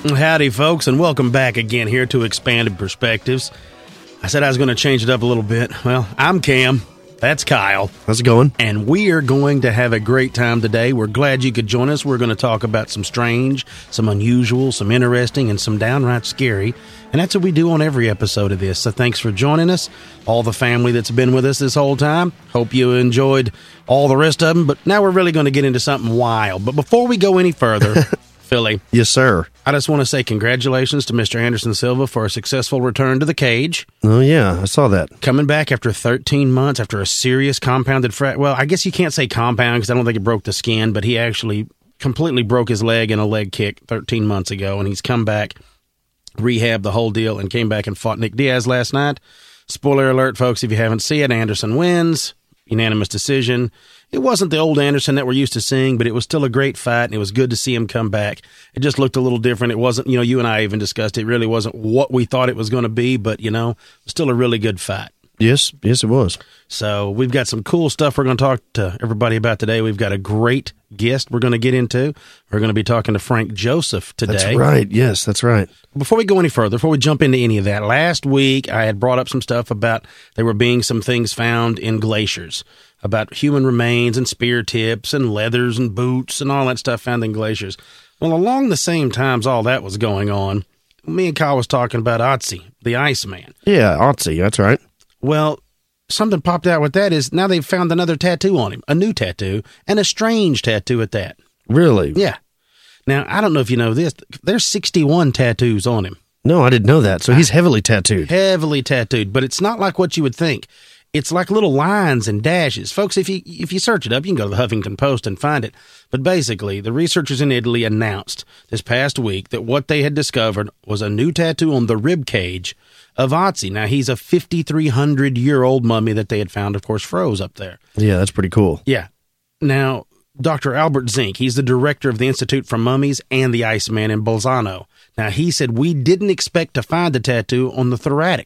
Howdy, folks, and welcome back again here to Expanded Perspectives. I said I was going to change it up a little bit. Well, I'm Cam. That's Kyle. How's it going? And we are going to have a great time today. We're glad you could join us. We're going to talk about some strange, some unusual, some interesting, and some downright scary. And that's what we do on every episode of this. So thanks for joining us, all the family that's been with us this whole time. Hope you enjoyed all the rest of them. But now we're really going to get into something wild. But before we go any further, Philly. Yes, sir. I just want to say congratulations to Mr. Anderson Silva for a successful return to the cage. Oh, yeah, I saw that. Coming back after 13 months after a serious compounded fracture. Well, I guess you can't say compound because I don't think it broke the skin, but he actually completely broke his leg in a leg kick 13 months ago, and he's come back, rehabbed the whole deal, and came back and fought Nick Diaz last night. Spoiler alert, folks, if you haven't seen it, Anderson wins. Unanimous decision. It wasn't the old Anderson that we're used to seeing, but it was still a great fight, and it was good to see him come back. It just looked a little different. It wasn't, you and I even discussed it really wasn't what we thought it was going to be, but, it was still a really good fight. Yes, it was. So we've got some cool stuff we're going to talk to everybody about today. We've got a great guest we're going to get into. We're going to be talking to Frank Joseph today. That's right. Yes, that's right. Before we go any further, before we jump into any of that, last week I had brought up some stuff about there were being some things found in glaciers, about human remains and spear tips and leathers and boots and all that stuff found in glaciers. Well, along the same times all that was going on, me and Kyle was talking about Otzi, the Iceman. Yeah, Otzi, that's right. Well, something popped out with that is now they've found another tattoo on him, a new tattoo, and a strange tattoo at that. Really? Yeah. Now, I don't know if you know this. There's 61 tattoos on him. No, I didn't know that. So he's heavily tattooed. Heavily tattooed, but it's not like what you would think. It's like little lines and dashes. Folks, if you search it up, you can go to the Huffington Post and find it. But basically, the researchers in Italy announced this past week that what they had discovered was a new tattoo on the rib cage of Otzi. Now, he's a 5,300-year-old mummy that they had found, of course, froze up there. Yeah, that's pretty cool. Yeah. Now, Dr. Albert Zink, he's the director of the Institute for Mummies and the Iceman in Bolzano. Now, he said, we didn't expect to find the tattoo on the thoracic,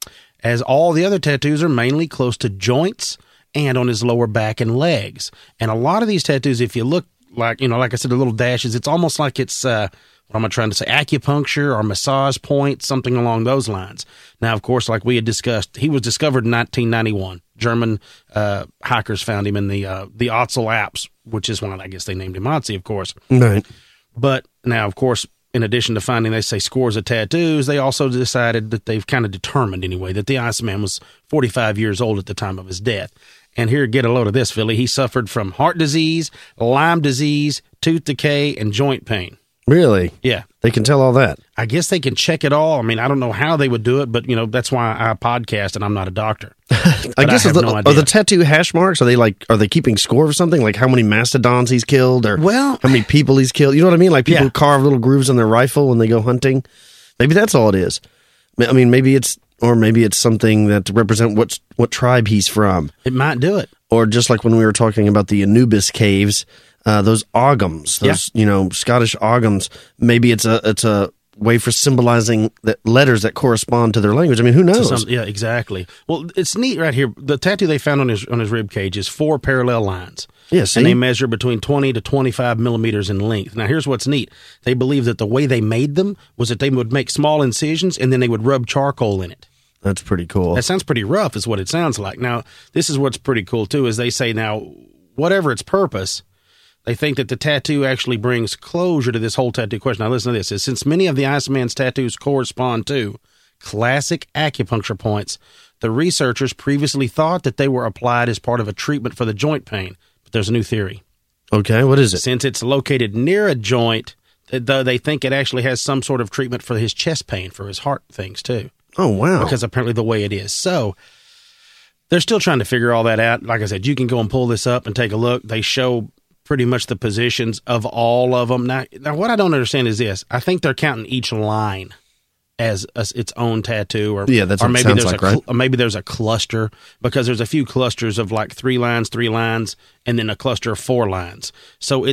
as all the other tattoos are mainly close to joints and on his lower back and legs. And a lot of these tattoos, if you look like, like I said, the little dashes, it's almost like it's, what am I trying to say, acupuncture or massage points, something along those lines. Now, of course, like we had discussed, he was discovered in 1991. German hikers found him in the Ötztal Alps, which is why I guess they named him Otzi, of course. Right. But now, of course, in addition to finding, they say, scores of tattoos, they also decided that they've kind of determined anyway that the Iceman was 45 years old at the time of his death. And here, get a load of this, Philly. He suffered from heart disease, Lyme disease, tooth decay, and joint pain. Really? Yeah. They can tell all that. I guess they can check it all. I mean, I don't know how they would do it, but, that's why I podcast and I'm not a doctor. I guess are the tattoo hash marks, are they keeping score of something? Like how many mastodons he's killed or how many people he's killed? You know what I mean? Like people carve little grooves on their rifle when they go hunting. Maybe that's all it is. I mean, maybe it's something that to represent what tribe he's from. It might do it. Or just like when we were talking about the Anubis caves, those Oghams, Scottish Oghams, maybe it's a way for symbolizing the letters that correspond to their language. I mean, who knows? Yeah, exactly. Well, it's neat right here. The tattoo they found on his rib cage is 4 parallel lines. Yeah, see? And they measure between 20 to 25 millimeters in length. Now, here's what's neat. They believe that the way they made them was that they would make small incisions and then they would rub charcoal in it. That's pretty cool. That sounds pretty rough is what it sounds like. Now, this is what's pretty cool, too, is they say now, whatever its purpose, they think that the tattoo actually brings closure to this whole tattoo question. Now, listen to this. Since many of the Iceman's tattoos correspond to classic acupuncture points, the researchers previously thought that they were applied as part of a treatment for the joint pain. But there's a new theory. Okay, what is it? Since it's located near a joint, though they think it actually has some sort of treatment for his chest pain, for his heart things, too. Oh, wow. Because apparently the way it is. So they're still trying to figure all that out. Like I said, you can go and pull this up and take a look. They show pretty much the positions of all of them. Now what I don't understand is this. I think they're counting each line as its own tattoo, or that's what maybe it sounds there's like, right? Or maybe there's a cluster, because there's a few clusters of like 3 lines, and then a cluster of 4 lines. So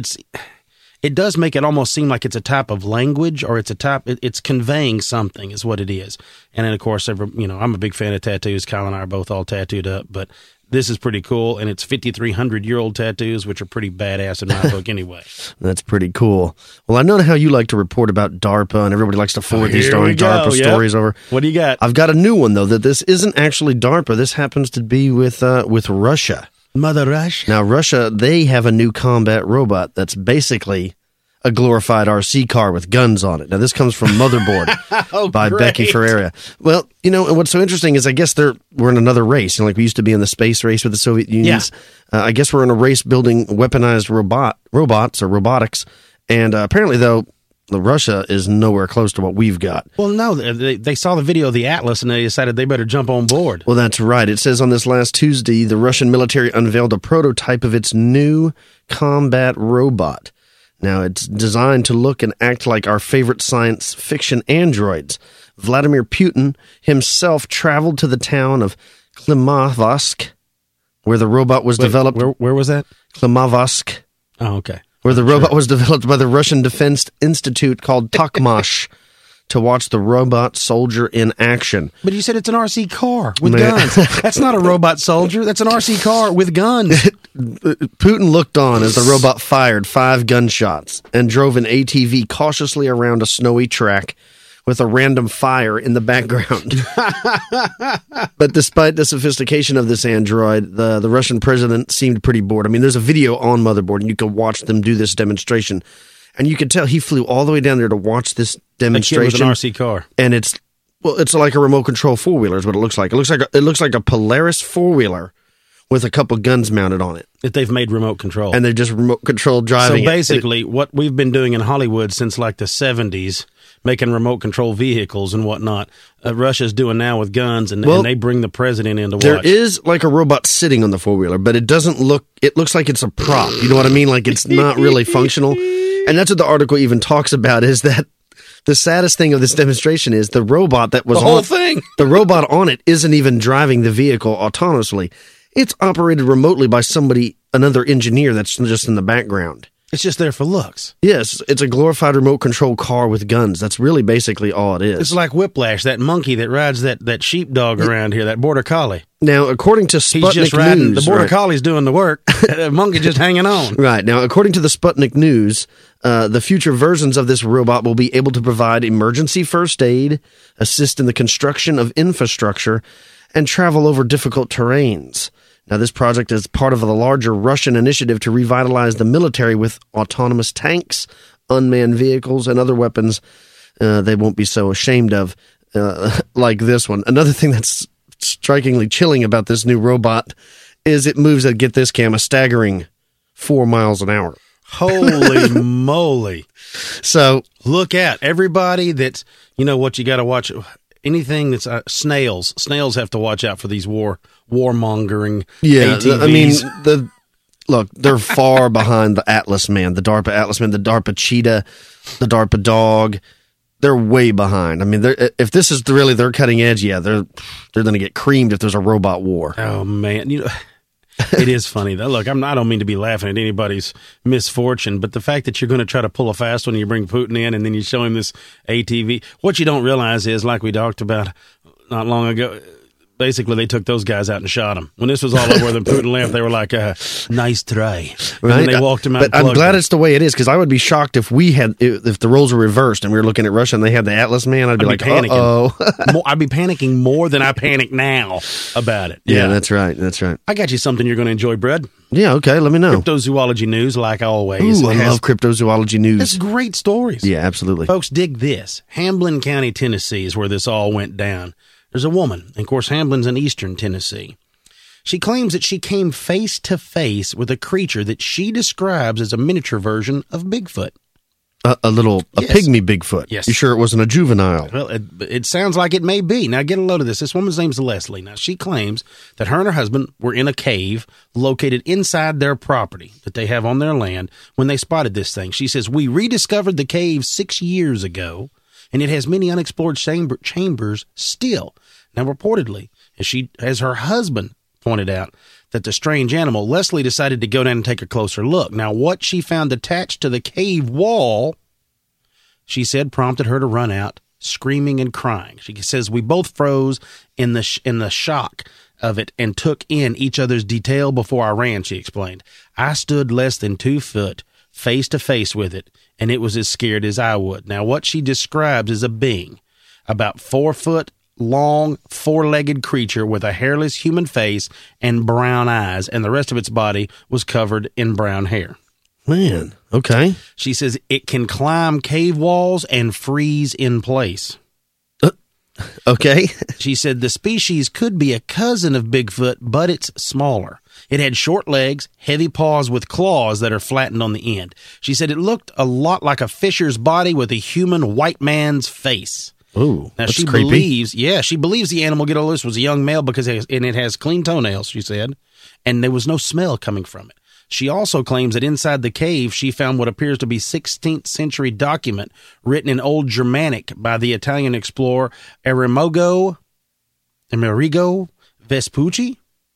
it does make it almost seem like it's a type of language, or it's conveying something is what it is. And then, of course, I'm a big fan of tattoos. Kyle and I are both all tattooed up, but this is pretty cool, and it's 5,300-year-old tattoos, which are pretty badass in my book anyway. That's pretty cool. Well, I know how you like to report about DARPA, and everybody likes to forward these DARPA stories over. What do you got? I've got a new one, though, that this isn't actually DARPA. This happens to be with Russia. Mother Russia. Now, Russia, they have a new combat robot that's basically a glorified RC car with guns on it. Now, this comes from Motherboard by great. Becky Ferreira. Well, you know, and what's so interesting is I guess we're in another race. You know, like we used to be in the space race with the Soviet Union. Yeah. I guess we're in a race building weaponized robots or robotics. And apparently, though, Russia is nowhere close to what we've got. Well, no, they saw the video of the Atlas and they decided they better jump on board. Well, that's right. It says on this last Tuesday, the Russian military unveiled a prototype of its new combat robot. Now, it's designed to look and act like our favorite science fiction androids. Vladimir Putin himself traveled to the town of Klimovsk, where the robot was developed. Where was that? Klimovsk. Oh, okay. Where the robot was developed by the Russian Defense Institute called Tokmash to watch the robot soldier in action. But you said it's an RC car with guns. That's not a robot soldier. That's an RC car with guns. Putin looked on as the robot fired 5 gunshots and drove an ATV cautiously around a snowy track with a random fire in the background. But despite the sophistication of this android, the Russian president seemed pretty bored. I mean, there's a video on Motherboard, and you can watch them do this demonstration. And you can tell he flew all the way down there to watch this demonstration. With an RC car. And it's like a remote control four-wheeler is what it looks like. It looks like a Polaris four-wheeler with a couple guns mounted on it. That they've made remote control. And they're just remote control driving. So basically, what we've been doing in Hollywood since like the 70s, making remote control vehicles and whatnot, Russia's doing now with guns, and they bring the president in to watch. There is like a robot sitting on the four-wheeler, but it looks like it's a prop. You know what I mean? Like it's not really functional. And that's what the article even talks about, is that the saddest thing of this demonstration is the robot that was the robot on it isn't even driving the vehicle autonomously. It's operated remotely by another engineer that's just in the background. It's just there for looks. Yes, it's a glorified remote control car with guns. That's really basically all it is. It's like Whiplash, that monkey that rides that sheepdog around here, that border collie. Now, according to Sputnik He's just riding, News... the border collie's doing the work. The monkey just hanging on. Right. Now, according to the Sputnik News, the future versions of this robot will be able to provide emergency first aid, assist in the construction of infrastructure, and travel over difficult terrains. Now, this project is part of the larger Russian initiative to revitalize the military with autonomous tanks, unmanned vehicles, and other weapons they won't be so ashamed of, like this one. Another thing that's strikingly chilling about this new robot is it moves at, get this, Cam, a staggering 4 miles an hour. Holy moly. So look at everybody that's, you know what, you got to watch anything that's snails. Snails have to watch out for these warmongering ATVs. Look, they're far behind the Atlas Man, the DARPA Atlas Man, the DARPA Cheetah, the DARPA Dog. They're way behind. I mean, if this is really their cutting edge, yeah, they're going to get creamed if there's a robot war. Oh man, it is funny though. Look, I don't mean to be laughing at anybody's misfortune, but the fact that you're going to try to pull a fast one, and you bring Putin in, and then you show him this ATV. What you don't realize is, like we talked about not long ago, basically they took those guys out and shot them. When this was all over, then Putin left. They were like, "Nice try," and then they walked him out. But I'm glad it's the way it is, because I would be shocked if if the roles were reversed and we were looking at Russia and they had the Atlas Man. I'd be like, panicking. Uh-oh. I'd be panicking more than I panic now about it. Yeah, that's right. That's right. I got you something you're going to enjoy, Brad. Yeah, okay. Let me know. Cryptozoology news, like always. Ooh, I love cryptozoology news. It's great stories. Yeah, absolutely. Folks, dig this. Hamblin County, Tennessee is where this all went down. There's a woman, and of course, Hamblin's in eastern Tennessee. She claims that she came face to face with a creature that she describes as a miniature version of Bigfoot. A pygmy Bigfoot. Yes. You sure it wasn't a juvenile? Well, it sounds like it may be. Now, get a load of this. This woman's name's Leslie. Now, she claims that her and her husband were in a cave located inside their property that they have on their land when they spotted this thing. She says, "We rediscovered the cave 6 years ago, and it has many unexplored chambers still." Now, reportedly, as her husband pointed out, that the strange animal, Leslie decided to go down and take a closer look. Now, what she found attached to the cave wall, she said, prompted her to run out, screaming and crying. She says, "We both froze in the shock of it and took in each other's detail before I ran, she explained. I stood less than 2 foot, face to face with it, and it was as scared as I would. Now, what she describes is a being, about 4 foot long, 4-legged creature with a hairless human face and brown eyes, and the rest of its body was covered in brown hair. Man, okay. She says it can climb cave walls and freeze in place. Okay. She said the species could be a cousin of Bigfoot, but it's smaller. It had short legs, heavy paws with claws that are flattened on the end. She said it looked a lot like a fisher's body with a human white man's face. Ooh, now that's she creepy. believes the animal Gitolus was a young male because it has clean toenails, she said, and there was no smell coming from it. She also claims that inside the cave she found what appears to be 16th century document written in Old Germanic by the Italian explorer Amerigo Vespucci.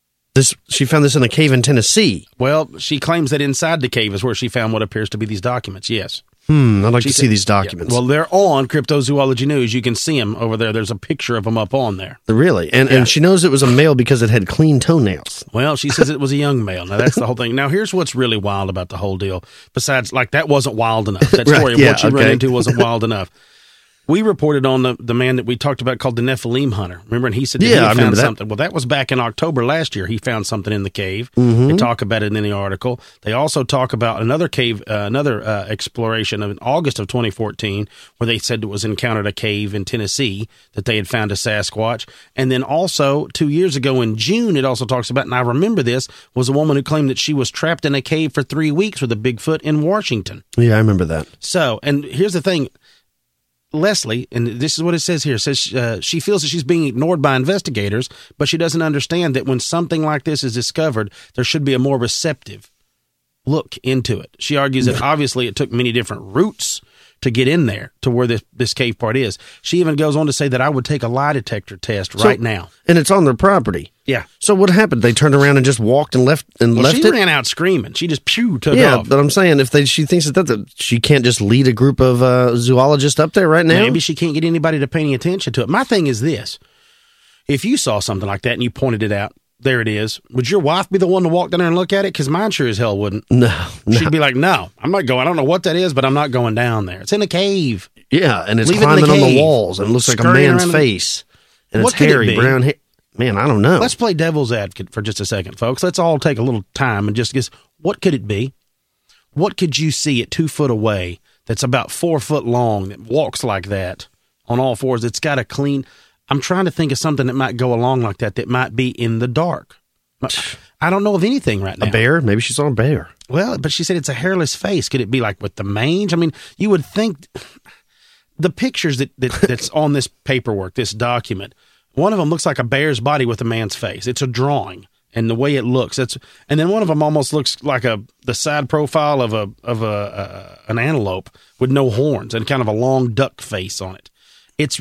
She found this in a cave in Tennessee. Well, she claims that inside the cave is where she found what appears to be these documents, yes. I'd like to see these documents. Yeah. Well, they're on Cryptozoology News. You can see them over there. There's a picture of them up on there. Really? And she knows it was a male because it had clean toenails. Well, she says it was a young male. Now, that's the whole thing. Now, here's what's really wild about the whole deal. Besides, that wasn't wild enough. That story of what you run into wasn't wild enough. We reported on the man that we talked about called the Nephilim Hunter. Remember, and he said that he found something. Well, that was back in October last year. He found something in the cave. They talk about it in the article. They also talk about another cave, exploration in August of 2014, where they said it was encountered a cave in Tennessee that they had found a Sasquatch. And then also 2 years ago in June, it also talks about, and I remember this, was a woman who claimed that she was trapped in a cave for 3 weeks with a Bigfoot in Washington. Yeah, I remember that. So, and here's the thing. Leslie, and this is what it says here, says she feels that she's being ignored by investigators, but she doesn't understand that when something like this is discovered, there should be a more receptive look into it. She argues that obviously it took many different routes to get in there to where this cave part is. She even goes on to say that I would take a lie detector test right now. And it's on their property. Yeah. So what happened? They turned around and just walked and left it? She ran out screaming. She just took off. Yeah, but I'm saying if she thinks that she can't just lead a group of zoologists up there right now? Maybe she can't get anybody to pay any attention to it. My thing is this. If you saw something like that and you pointed it out, there it is. Would your wife be the one to walk down there and look at it? Because mine sure as hell wouldn't. No. She'd be like, no, I'm not going. I don't know what that is, but I'm not going down there. It's in a cave. Yeah, and it's climbing on the walls, and it looks like a man's face. And it's hairy, brown hair. Man, I don't know. Let's play devil's advocate for just a second, folks. Let's all take a little time and just guess, what could it be? What could you see at 2 foot away that's about 4 foot long, that walks like that on all fours? It's got a clean... I'm trying to think of something that might go along like that might be in the dark. I don't know of anything right now. A bear? Maybe she saw a bear. Well, but she said it's a hairless face. Could it be like with the mange? I mean, you would think the pictures that's on this paperwork, this document, one of them looks like a bear's body with a man's face. It's a drawing, and the way it looks, and then one of them almost looks like the side profile of an antelope with no horns and kind of a long duck face on it. It's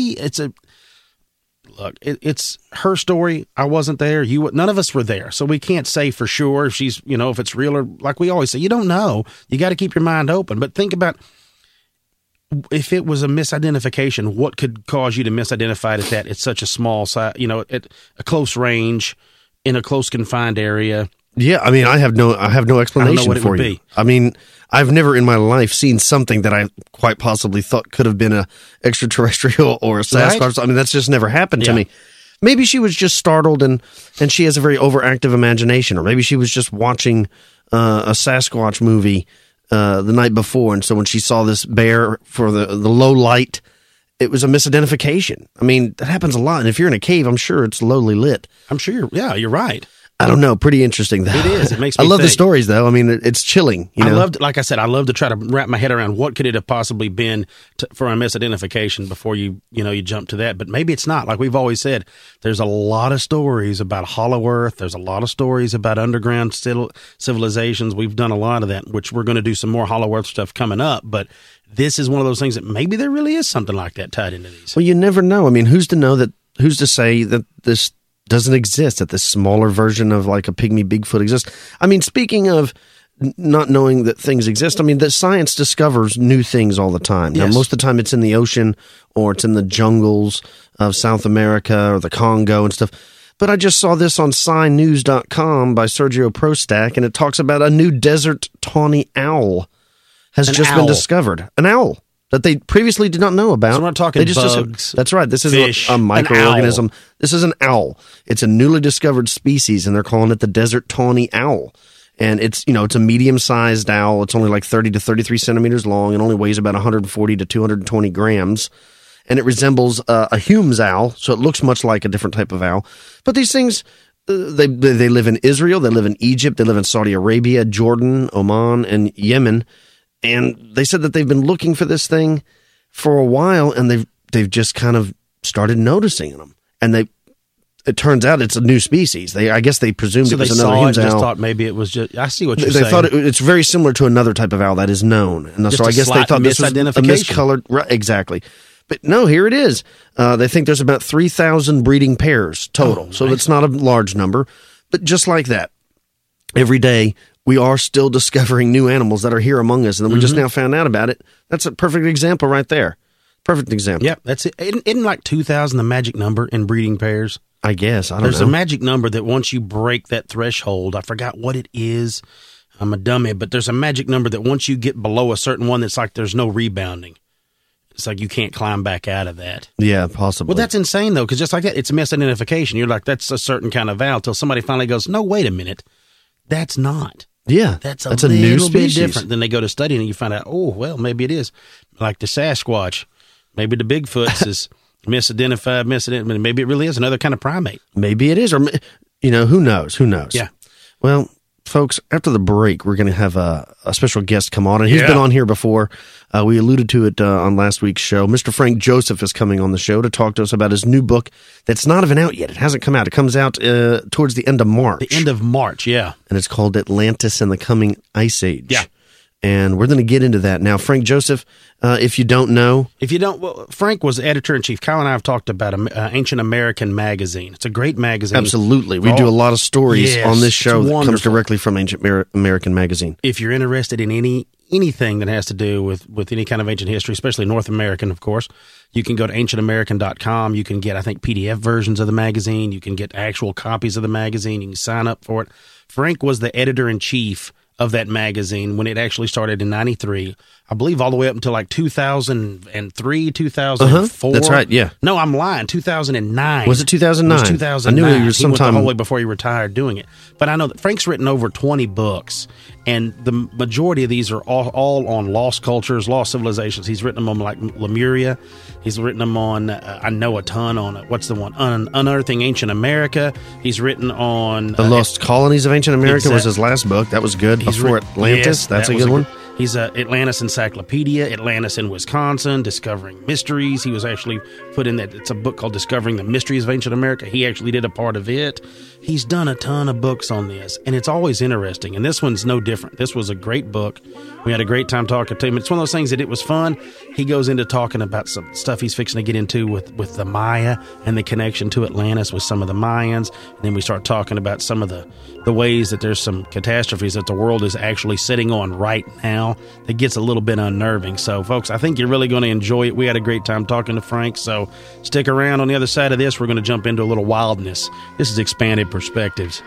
her story. I wasn't there. None of us were there. So we can't say for sure if she's, if it's real or, like we always say, you don't know. You got to keep your mind open. But think about if it was a misidentification, what could cause you to misidentify it at such a small size, at a close range, in a close confined area. Yeah, I mean, I have no explanation for you. I mean, I've never in my life seen something that I quite possibly thought could have been a extraterrestrial or a Sasquatch. Right? I mean, that's just never happened to me. Maybe she was just startled and she has a very overactive imagination, or maybe she was just watching a Sasquatch movie the night before, and so when she saw this bear for the low light, it was a misidentification. I mean, that happens a lot, and if you're in a cave, I'm sure it's lowly lit. I'm sure you're right. I don't know. Pretty interesting, though. It is. It makes me I love the stories, though. I mean, it's chilling. Like I said, I love to try to wrap my head around what could it have possibly been for a misidentification before you jump to that. But maybe it's not. Like we've always said, there's a lot of stories about Hollow Earth. There's a lot of stories about underground civilizations. We've done a lot of that, which we're going to do some more Hollow Earth stuff coming up. But this is one of those things that maybe there really is something like that tied into these. Well, you never know. I mean, who's to say that this doesn't exist, that this smaller version of like a pygmy Bigfoot exists? I mean, speaking of not knowing that things exist, I mean, that science discovers new things all the time. Yes. Now, most of the time it's in the ocean or it's in the jungles of South America or the Congo and stuff. But I just saw this on SciNews.com by Sergio Prostak, and it talks about a new desert tawny owl has been discovered. An owl that they previously did not know about. So we're not talking bugs. That's right. This fish, is a microorganism. This is an owl. It's a newly discovered species, and they're calling it the desert tawny owl. And it's a medium-sized owl. It's only like 30 to 33 centimeters long and only weighs about 140 to 220 grams. And it resembles a Hume's owl, so it looks much like a different type of owl. But these things, they live in Israel, they live in Egypt, they live in Saudi Arabia, Jordan, Oman, and Yemen. And they said that they've been looking for this thing for a while, and they've just kind of started noticing them. And it turns out it's a new species. I guess they presumed it was another Hume's owl. Just thought maybe it was just. I see what you're saying. They thought it's very similar to another type of owl that is known, and just so I guess they thought this was a miscolored. Right, exactly. But no, here it is. They think there's about 3,000 breeding pairs total. So that's not a large number. But just like that, every day we are still discovering new animals that are here among us. And then we just now found out about it. That's a perfect example right there. Perfect example. Yeah, that's it. Isn't like 2,000 the magic number in breeding pairs? I guess. I don't know. There's a magic number that once you break that threshold, I forgot what it is. I'm a dummy. But there's a magic number that once you get below a certain one, it's like there's no rebounding. It's like you can't climb back out of that. Yeah, possibly. Well, that's insane, though, because just like that, it's misidentification. You're like, that's a certain kind of owl, till somebody finally goes, no, wait a minute. That's not. Yeah. That's a new little bit species. different. Then they go to studying and you find out, oh, well, maybe it is. Like the Sasquatch. Maybe the Bigfoots is misidentified. Maybe it really is another kind of primate. Maybe it is. Or, who knows? Who knows? Yeah. Well, folks, after the break, we're going to have a special guest come on, and he's been on here before. We alluded to it on last week's show. Mr. Frank Joseph is coming on the show to talk to us about his new book that's not even out yet. It hasn't come out. It comes out towards the end of March. The end of March, yeah. And it's called Atlantis and the Coming Ice Age. Yeah. And we're going to get into that. Now, Frank Joseph, if you don't know. Frank was editor-in-chief. Kyle and I have talked about Ancient American Magazine. It's a great magazine. Absolutely. We do a lot of stories on this show that comes directly from Ancient American Magazine. If you're interested in anything that has to do with any kind of ancient history, especially North American, of course, you can go to ancientamerican.com. You can get, I think, PDF versions of the magazine. You can get actual copies of the magazine. You can sign up for it. Frank was the editor-in-chief of that magazine when it actually started in 93, I believe, all the way up until like 2003, 2004. That's right, yeah. No, I'm lying. 2009. Was it 2009? It was 2009. I knew he was sometime. He went the whole way before he retired doing it. But I know that Frank's written over 20 books, and the majority of these are all on lost cultures, lost civilizations. He's written them on like Lemuria. He's written them on, I know a ton on, what's the one? Unearthing Ancient America. He's written on... The Lost Colonies of Ancient America was his last book. That was good. Before Atlantis. Yes, that's a good one. He's Atlantis Encyclopedia, Atlantis in Wisconsin, Discovering Mysteries. He was actually put in that. It's a book called Discovering the Mysteries of Ancient America. He actually did a part of it. He's done a ton of books on this, and it's always interesting. And this one's no different. This was a great book. We had a great time talking to him. It's one of those things that it was fun. He goes into talking about some stuff he's fixing to get into with the Maya and the connection to Atlantis with some of the Mayans. And then we start talking about some of the ways that there's some catastrophes that the world is actually sitting on right now that gets a little bit unnerving. So, folks, I think you're really going to enjoy it. We had a great time talking to Frank, so stick around. On the other side of this, we're going to jump into a little wildness. This is Expanded Perspectives.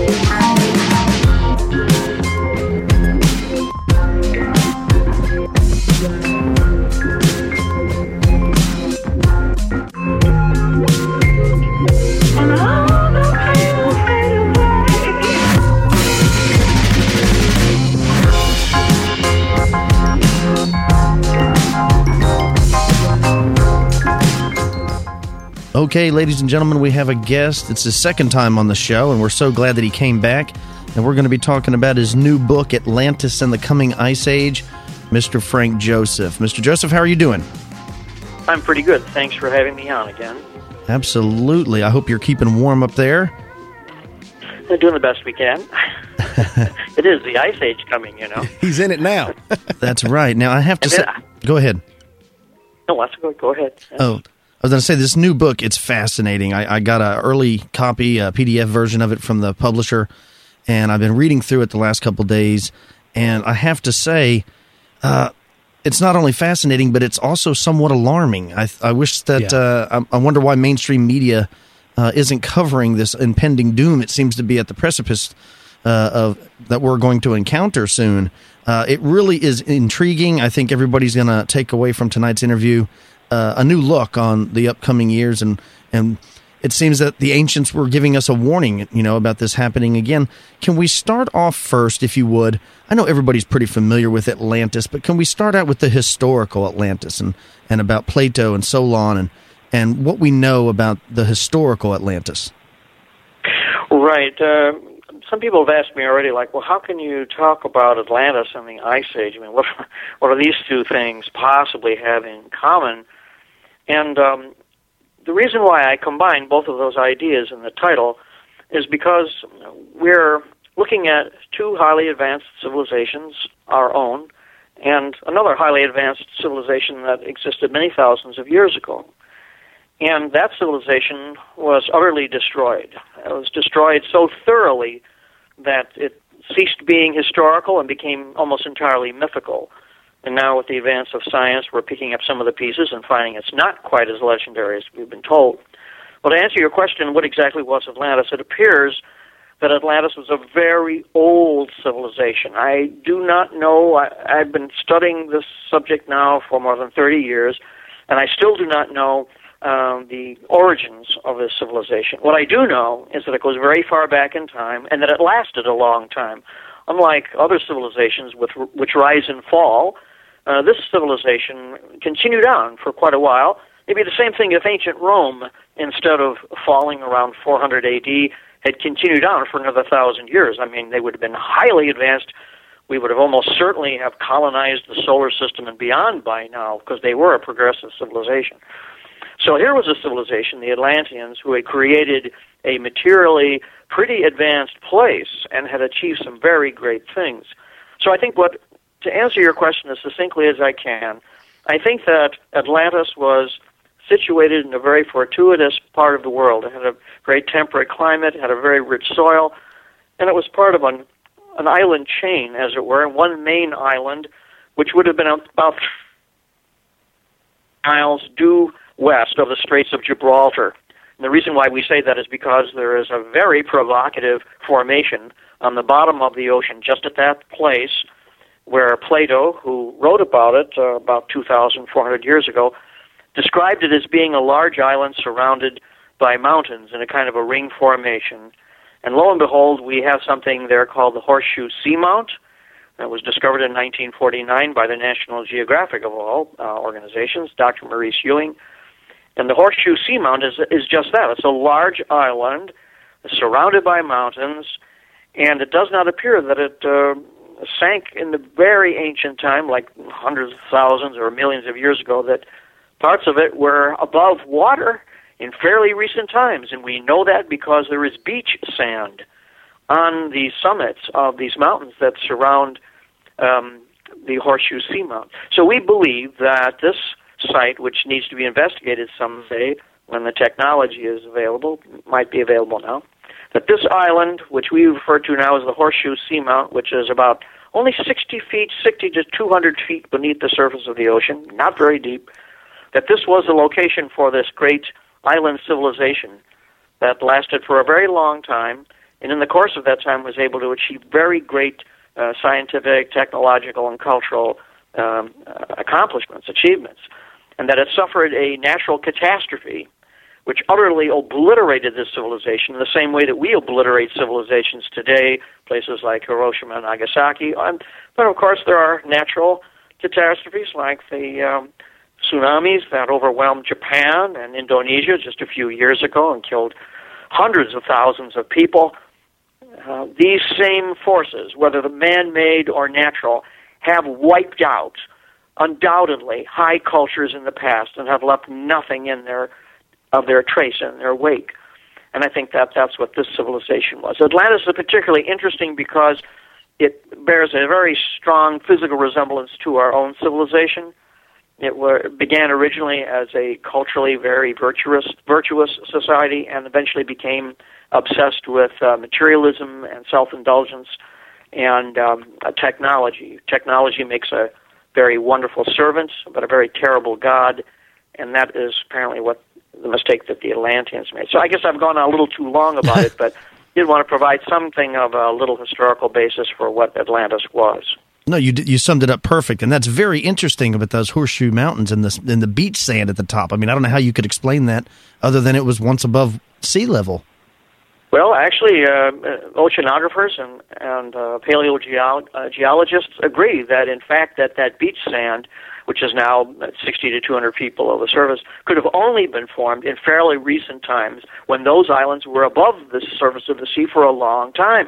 Okay, ladies and gentlemen, we have a guest. It's his second time on the show, and we're so glad that he came back. And we're going to be talking about his new book, Atlantis and the Coming Ice Age, Mr. Frank Joseph. Mr. Joseph, how are you doing? I'm pretty good. Thanks for having me on again. Absolutely. I hope you're keeping warm up there. We're doing the best we can. It is the Ice Age coming, you know. He's in it now. That's right. Now, I have to say... Go ahead. No, let's go ahead. Oh, I was going to say, this new book, it's fascinating. I got an early copy, a PDF version of it from the publisher, and I've been reading through it the last couple of days, and I have to say, it's not only fascinating, but it's also somewhat alarming. I wish that, I wonder why mainstream media isn't covering this impending doom. It seems to be at the precipice of that we're going to encounter soon. It really is intriguing. I think everybody's going to take away from tonight's interview a new look on the upcoming years, and it seems that the ancients were giving us a warning, about this happening again. Can we start off first, if you would? I know everybody's pretty familiar with Atlantis, but can we start out with the historical Atlantis and about Plato and Solon and what we know about the historical Atlantis? Right. Some people have asked me already, like, well, how can you talk about Atlantis and the Ice Age? I mean, what are these two things possibly have in common? And the reason why I combine both of those ideas in the title is because we're looking at two highly advanced civilizations, our own, and another highly advanced civilization that existed many thousands of years ago. And that civilization was utterly destroyed. It was destroyed so thoroughly that it ceased being historical and became almost entirely mythical. And now with the advance of science, we're picking up some of the pieces and finding it's not quite as legendary as we've been told. Well, to answer your question, what exactly was Atlantis? It appears that Atlantis was a very old civilization. I do not know. I've been studying this subject now for more than 30 years, and I still do not know the origins of this civilization. What I do know is that it goes very far back in time and that it lasted a long time. Unlike other civilizations which rise and fall, this civilization continued on for quite a while. Maybe the same thing if ancient Rome, instead of falling around 400 A.D., had continued on for another 1,000 years. I mean, they would have been highly advanced. We would have almost certainly have colonized the solar system and beyond by now because they were a progressive civilization. So here was a civilization, the Atlanteans, who had created a materially pretty advanced place and had achieved some very great things. So I think to answer your question as succinctly as I can, I think that Atlantis was situated in a very fortuitous part of the world. It had a very temperate climate, had a very rich soil, and it was part of an island chain, as it were, one main island, which would have been about miles due west of the Straits of Gibraltar. And the reason why we say that is because there is a very provocative formation on the bottom of the ocean, just at that place where Plato, who wrote about it about 2,400 years ago, described it as being a large island surrounded by mountains in a kind of a ring formation. And lo and behold, we have something there called the Horseshoe Seamount that was discovered in 1949 by the National Geographic of all organizations, Dr. Maurice Ewing. And the Horseshoe Seamount is just that. It's a large island surrounded by mountains, and it does not appear that it sank in the very ancient time, like hundreds of thousands or millions of years ago, that parts of it were above water in fairly recent times. And we know that because there is beach sand on the summits of these mountains that surround the Horseshoe Seamount. So we believe that this site, which needs to be investigated someday when the technology is available, might be available now, that this island, which we refer to now as the Horseshoe Seamount, which is about only 60 to 200 feet beneath the surface of the ocean, not very deep, that this was the location for this great island civilization that lasted for a very long time, and in the course of that time was able to achieve very great scientific, technological, and cultural accomplishments, achievements, and that it suffered a natural catastrophe which utterly obliterated this civilization in the same way that we obliterate civilizations today, places like Hiroshima and Nagasaki. But of course there are natural catastrophes like the tsunamis that overwhelmed Japan and Indonesia just a few years ago and killed hundreds of thousands of people. These same forces, whether the man-made or natural, have wiped out, undoubtedly, high cultures in the past and have left nothing in of their trace in their wake. And I think that's what this civilization was. Atlantis is particularly interesting because it bears a very strong physical resemblance to our own civilization. It began originally as a culturally very virtuous society and eventually became obsessed with materialism and self-indulgence and technology. Technology makes a very wonderful servant, but a very terrible god, and that is apparently what the mistake that the Atlanteans made. So I guess I've gone on a little too long about it, but did want to provide something of a little historical basis for what Atlantis was. No, you summed it up perfect, and that's very interesting about those horseshoe mountains and the beach sand at the top. I mean, I don't know how you could explain that other than it was once above sea level. Well, actually, oceanographers and paleogeologists agree that, in fact, that beach sand, which is now 60 to 200 feet below the surface, could have only been formed in fairly recent times when those islands were above the surface of the sea for a long time.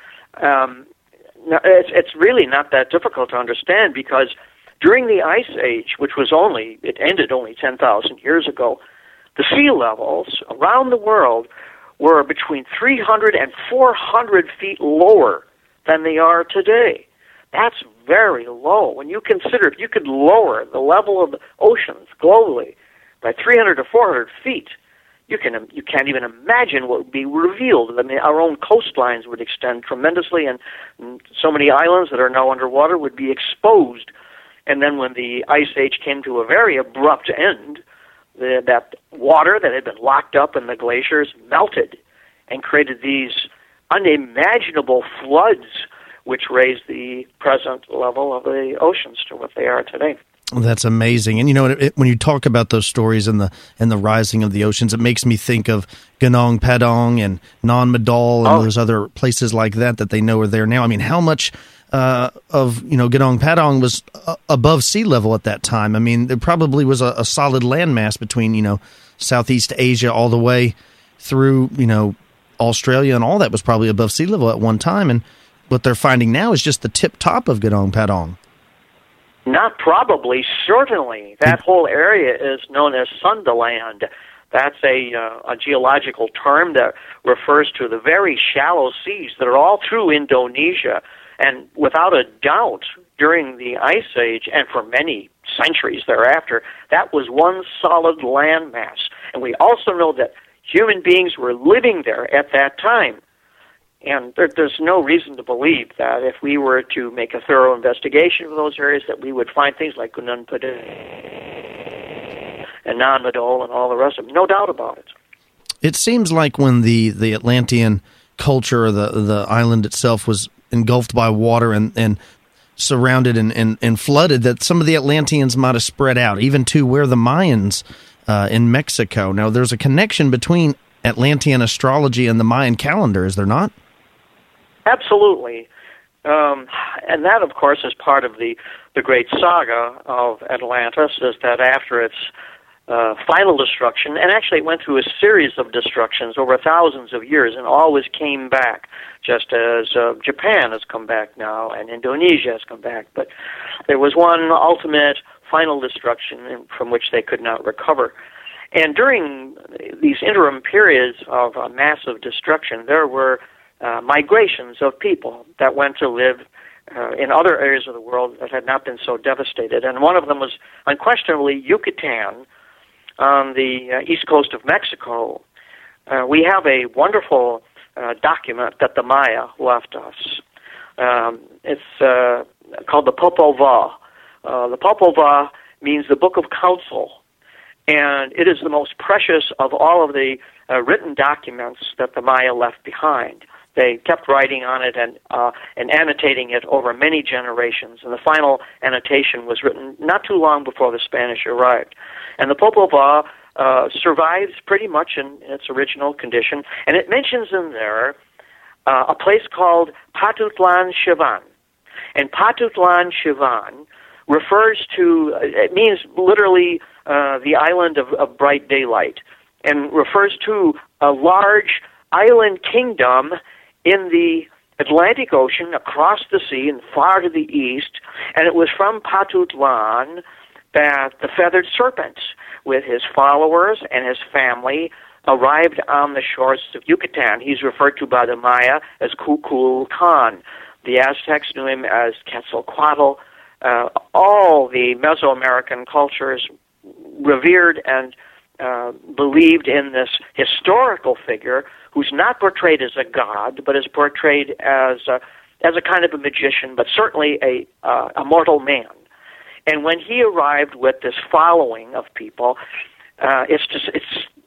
Now, it's really not that difficult to understand because during the Ice Age, which ended only 10,000 years ago, the sea levels around the world were between 300 and 400 feet lower than they are today. That's very low. When you consider if you could lower the level of the oceans globally by 300 to 400 feet, you can't even imagine what would be revealed. I mean, our own coastlines would extend tremendously, and so many islands that are now underwater would be exposed. And then when the Ice Age came to a very abrupt end, that water that had been locked up in the glaciers melted and created these unimaginable floods, which raised the present level of the oceans to what they are today. That's amazing. And you know, when you talk about those stories and the rising of the oceans, it makes me think of Gunung Padang and Nan Madol and those other places like that they know are there now. I mean, how much of Gunung Padang was above sea level at that time? I mean, there probably was a solid landmass between Southeast Asia all the way through Australia, and all that was probably above sea level at one time. And what they're finding now is just the tip top of Gunung Padang. Not probably, certainly. That whole area is known as Sundaland. That's a geological term that refers to the very shallow seas that are all through Indonesia. And without a doubt, during the Ice Age and for many centuries thereafter, that was one solid landmass. And we also know that human beings were living there at that time. And there's no reason to believe that if we were to make a thorough investigation of those areas that we would find things like Gunung Padang and Nan Madol and all the rest of them. No doubt about it. It seems like when the Atlantean culture, or the island itself, was engulfed by water and surrounded and flooded, that some of the Atlanteans might have spread out, even to where the Mayans in Mexico. Now, there's a connection between Atlantean astrology and the Mayan calendar, is there not? Absolutely. And that, of course, is part of the great saga of Atlantis, is that after its final destruction, and actually it went through a series of destructions over thousands of years and always came back, just as Japan has come back now and Indonesia has come back. But there was one ultimate final destruction from which they could not recover. And during these interim periods of massive destruction, there were migrations of people that went to live in other areas of the world that had not been so devastated. And one of them was unquestionably Yucatan on the east coast of Mexico. We have a wonderful document that the Maya left us. It's called the Popol Vuh. The Popol Vuh means the Book of Counsel. And it is the most precious of all of the written documents that the Maya left behind. They kept writing on it and annotating it over many generations. And the final annotation was written not too long before the Spanish arrived. And the Popol Vuh survives pretty much in its original condition. And it mentions in there a place called Patutlan Sivan. And Patutlan Sivan refers to, it means literally the island of bright daylight, and refers to a large island kingdom in the Atlantic Ocean across the sea and far to the east. And it was from Patutlan that the feathered serpent, with his followers and his family, arrived on the shores of Yucatan. He's referred to by the Maya as Kukulkan. The Aztecs knew him as Quetzalcoatl. All the Mesoamerican cultures revered and believed in this historical figure who's not portrayed as a god, but is portrayed as a kind of a magician, but certainly a mortal man. And when he arrived with this following of people, it's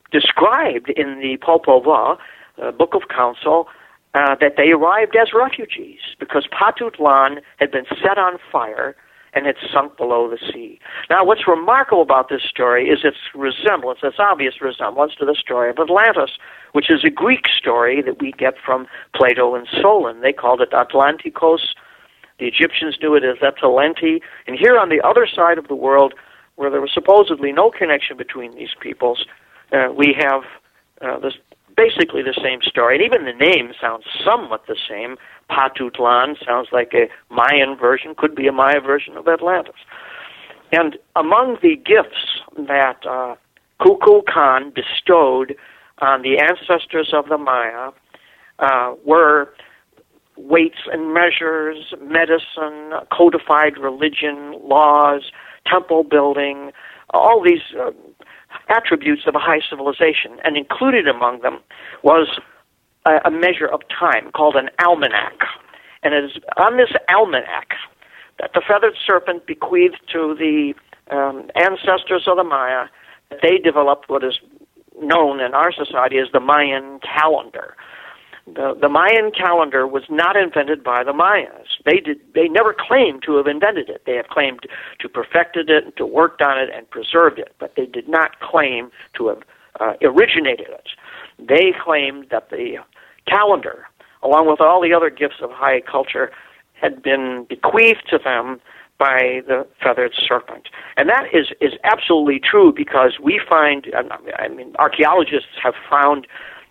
described in the Popol Vuh, Book of Council, that they arrived as refugees because Patutlan had been set on fire and had sunk below the sea. Now, what's remarkable about this story is its resemblance, its obvious resemblance to the story of Atlantis, which is a Greek story that we get from Plato and Solon. They called it Atlantikos. The Egyptians knew it as Atalante. And here on the other side of the world, where there was supposedly no connection between these peoples, we have this basically the same story. And even the name sounds somewhat the same. Patutlan sounds like a Mayan version, could be a Maya version of Atlantis. And among the gifts that Kukulkan bestowed on the ancestors of the Maya were weights and measures, medicine, codified religion, laws, temple building, all these attributes of a high civilization. And included among them was a measure of time called an almanac. And it is on this almanac that the feathered serpent bequeathed to the ancestors of the Maya that they developed what is known in our society as the Mayan calendar. The Mayan calendar was not invented by the Mayas. They never claimed to have invented it. They have claimed to perfected it, to worked on it, and preserved it, but they did not claim to have originated it. They claimed that the calendar, along with all the other gifts of high culture, had been bequeathed to them by the feathered serpent. And that is absolutely true because we find, archaeologists have found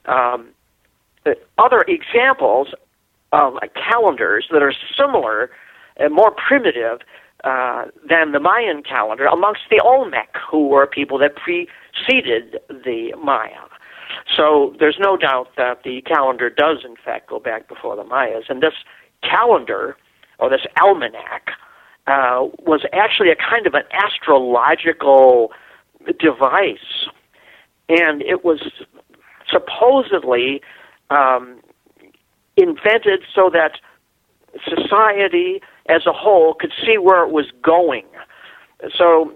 other examples of calendars that are similar and more primitive than the Mayan calendar amongst the Olmec, who were people that preceded the Maya. So there's no doubt that the calendar does, in fact, go back before the Mayas. And this calendar, or this almanac, was actually a kind of an astrological device. And it was supposedly invented so that society as a whole could see where it was going. So,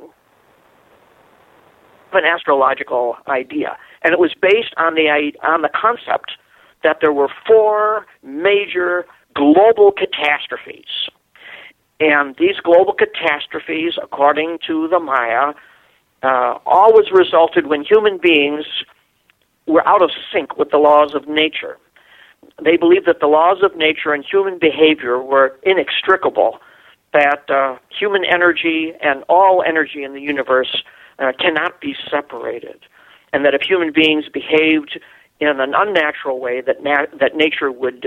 an astrological idea. And it was based on the concept that there were 4 major global catastrophes. And these global catastrophes, according to the Maya, always resulted when human beings were out of sync with the laws of nature. They believed that the laws of nature and human behavior were inextricable, that human energy and all energy in the universe cannot be separated, and that if human beings behaved in an unnatural way, that nature would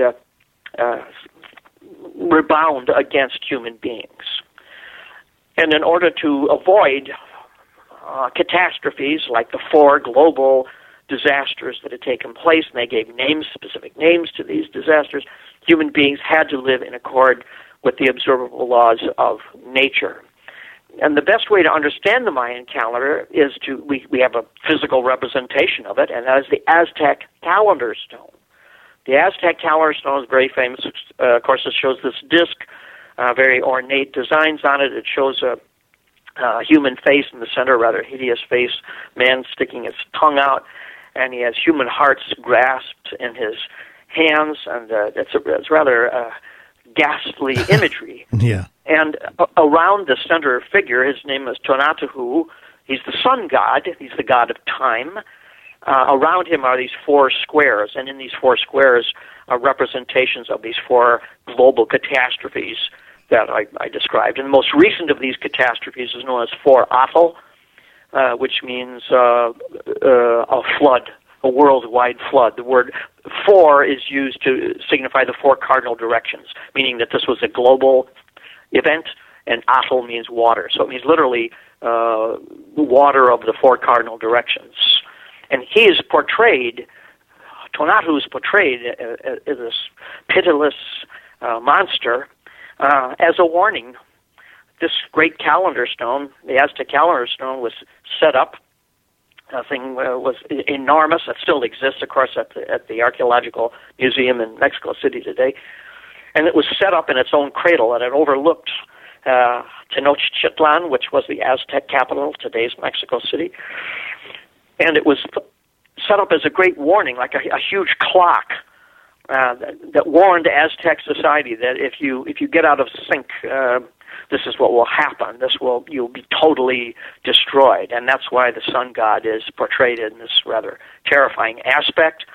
rebound against human beings. And in order to avoid catastrophes like the 4 global disasters that had taken place, and they gave specific names to these disasters, human beings had to live in accord with the observable laws of nature. And the best way to understand the Mayan calendar is we have a physical representation of it, and that is the Aztec calendar stone. The Aztec calendar stone is very famous. Of course, it shows this disc, very ornate designs on it. It shows a human face in the center, a rather hideous face, man sticking his tongue out, and he has human hearts grasped in his hands, and it's rather ghastly imagery. Yeah. And around the center figure, his name is Tonatiuh. He's the sun god. He's the god of time. Around him are these 4 squares, and in these 4 squares are representations of these 4 global catastrophes that I described. And the most recent of these catastrophes is known as 4 Atl, which means a flood, a worldwide flood. The word 4 is used to signify the 4 cardinal directions, meaning that this was a global event, and Atl means water. So it means literally the water of the 4 cardinal directions. And he is portrayed, Tonatiuh is portrayed as this pitiless monster as a warning. This great calendar stone, the Aztec calendar stone, was set up. The thing was enormous. It still exists, of course, at the Archaeological Museum in Mexico City today. And it was set up in its own cradle, and it overlooked Tenochtitlan, which was the Aztec capital, today's Mexico City. And it was set up as a great warning, like a huge clock that warned Aztec society that if you get out of sync, this is what will happen. You'll be totally destroyed, and that's why the sun god is portrayed in this rather terrifying aspect.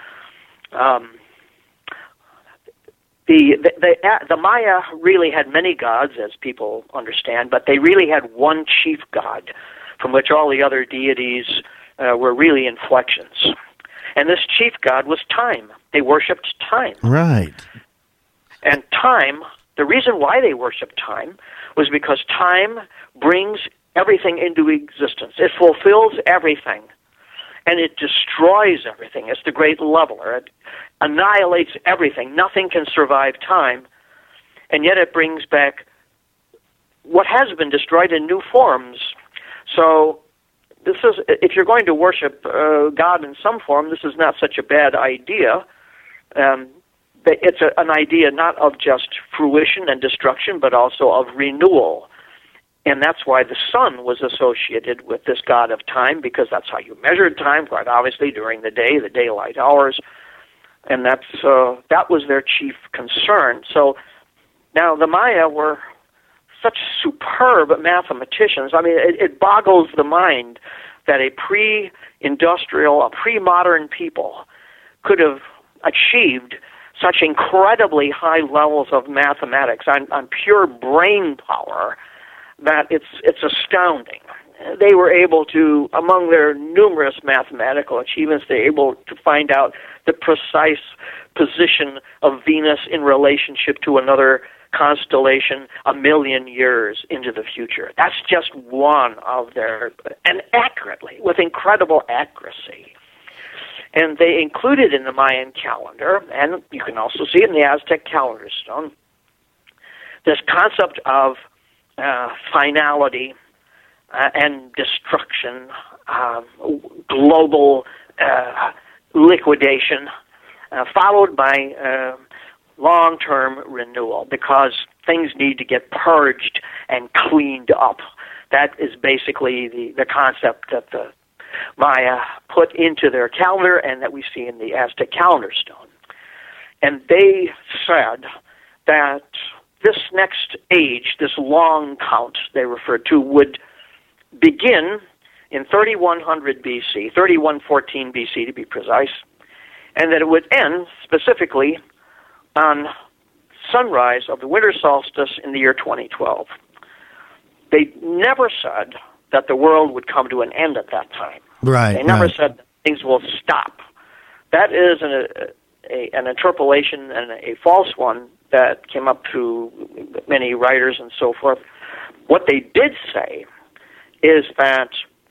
The Maya really had many gods, as people understand, but they really had one chief god, from which all the other deities were really inflections. And this chief god was time. They worshipped time. Right. And time, the reason why they worshipped time was because time brings everything into existence. It fulfills everything, and it destroys everything. It's the great leveler. It annihilates everything. Nothing can survive time, and yet it brings back what has been destroyed in new forms. So this is, if you're going to worship God in some form, this is not such a bad idea. It's an idea not of just fruition and destruction, but also of renewal. And that's why the sun was associated with this god of time, because that's how you measured time, quite obviously, during the day, the daylight hours. And that was their chief concern. So now the Maya were such superb mathematicians. I mean, it boggles the mind that a pre-industrial, a pre-modern people could have achieved such incredibly high levels of mathematics on pure brain power that it's astounding. They were able to, among their numerous mathematical achievements, they were able to find out the precise position of Venus in relationship to another constellation 1 million years into the future. That's just one of their, and accurately, with incredible accuracy. And they included in the Mayan calendar, and you can also see it in the Aztec calendar stone, this concept of finality and destruction, global liquidation, followed by long-term renewal, because things need to get purged and cleaned up. That is basically the concept that the Maya put into their calendar and that we see in the Aztec calendar stone. And they said that this next age, this long count they referred to, would begin in 3100 BC, 3114 BC to be precise, and that it would end specifically on sunrise of the winter solstice in the year 2012. They never said that the world would come to an end at that time. Right. They never said that things will stop. That is an interpolation and a false one that came up through many writers and so forth. What they did say is that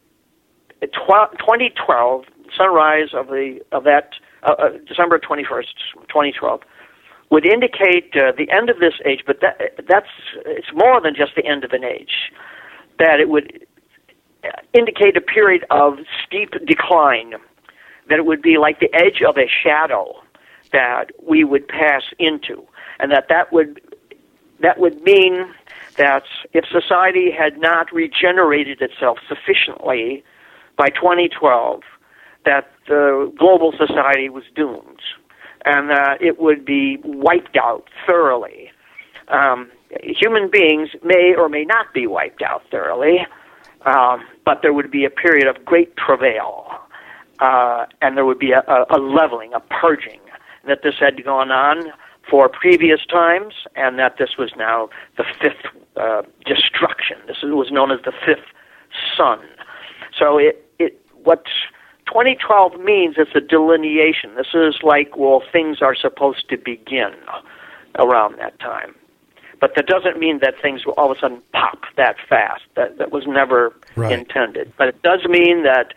2012, sunrise of that December 21st, 2012, would indicate the end of this age, but it's more than just the end of an age. That it would indicate a period of steep decline, that it would be like the edge of a shadow that we would pass into, and that would mean that if society had not regenerated itself sufficiently by 2012, that the global society was doomed, and that it would be wiped out thoroughly. Human beings may or may not be wiped out thoroughly, but there would be a period of great travail, and there would be a leveling, a purging, that this had gone on for previous times, and that this was now the fifth destruction. This was known as the fifth sun. So what 2012 means, it's a delineation. This is like, well, things are supposed to begin around that time. But that doesn't mean that things will all of a sudden pop that fast. That was never intended. But it does mean that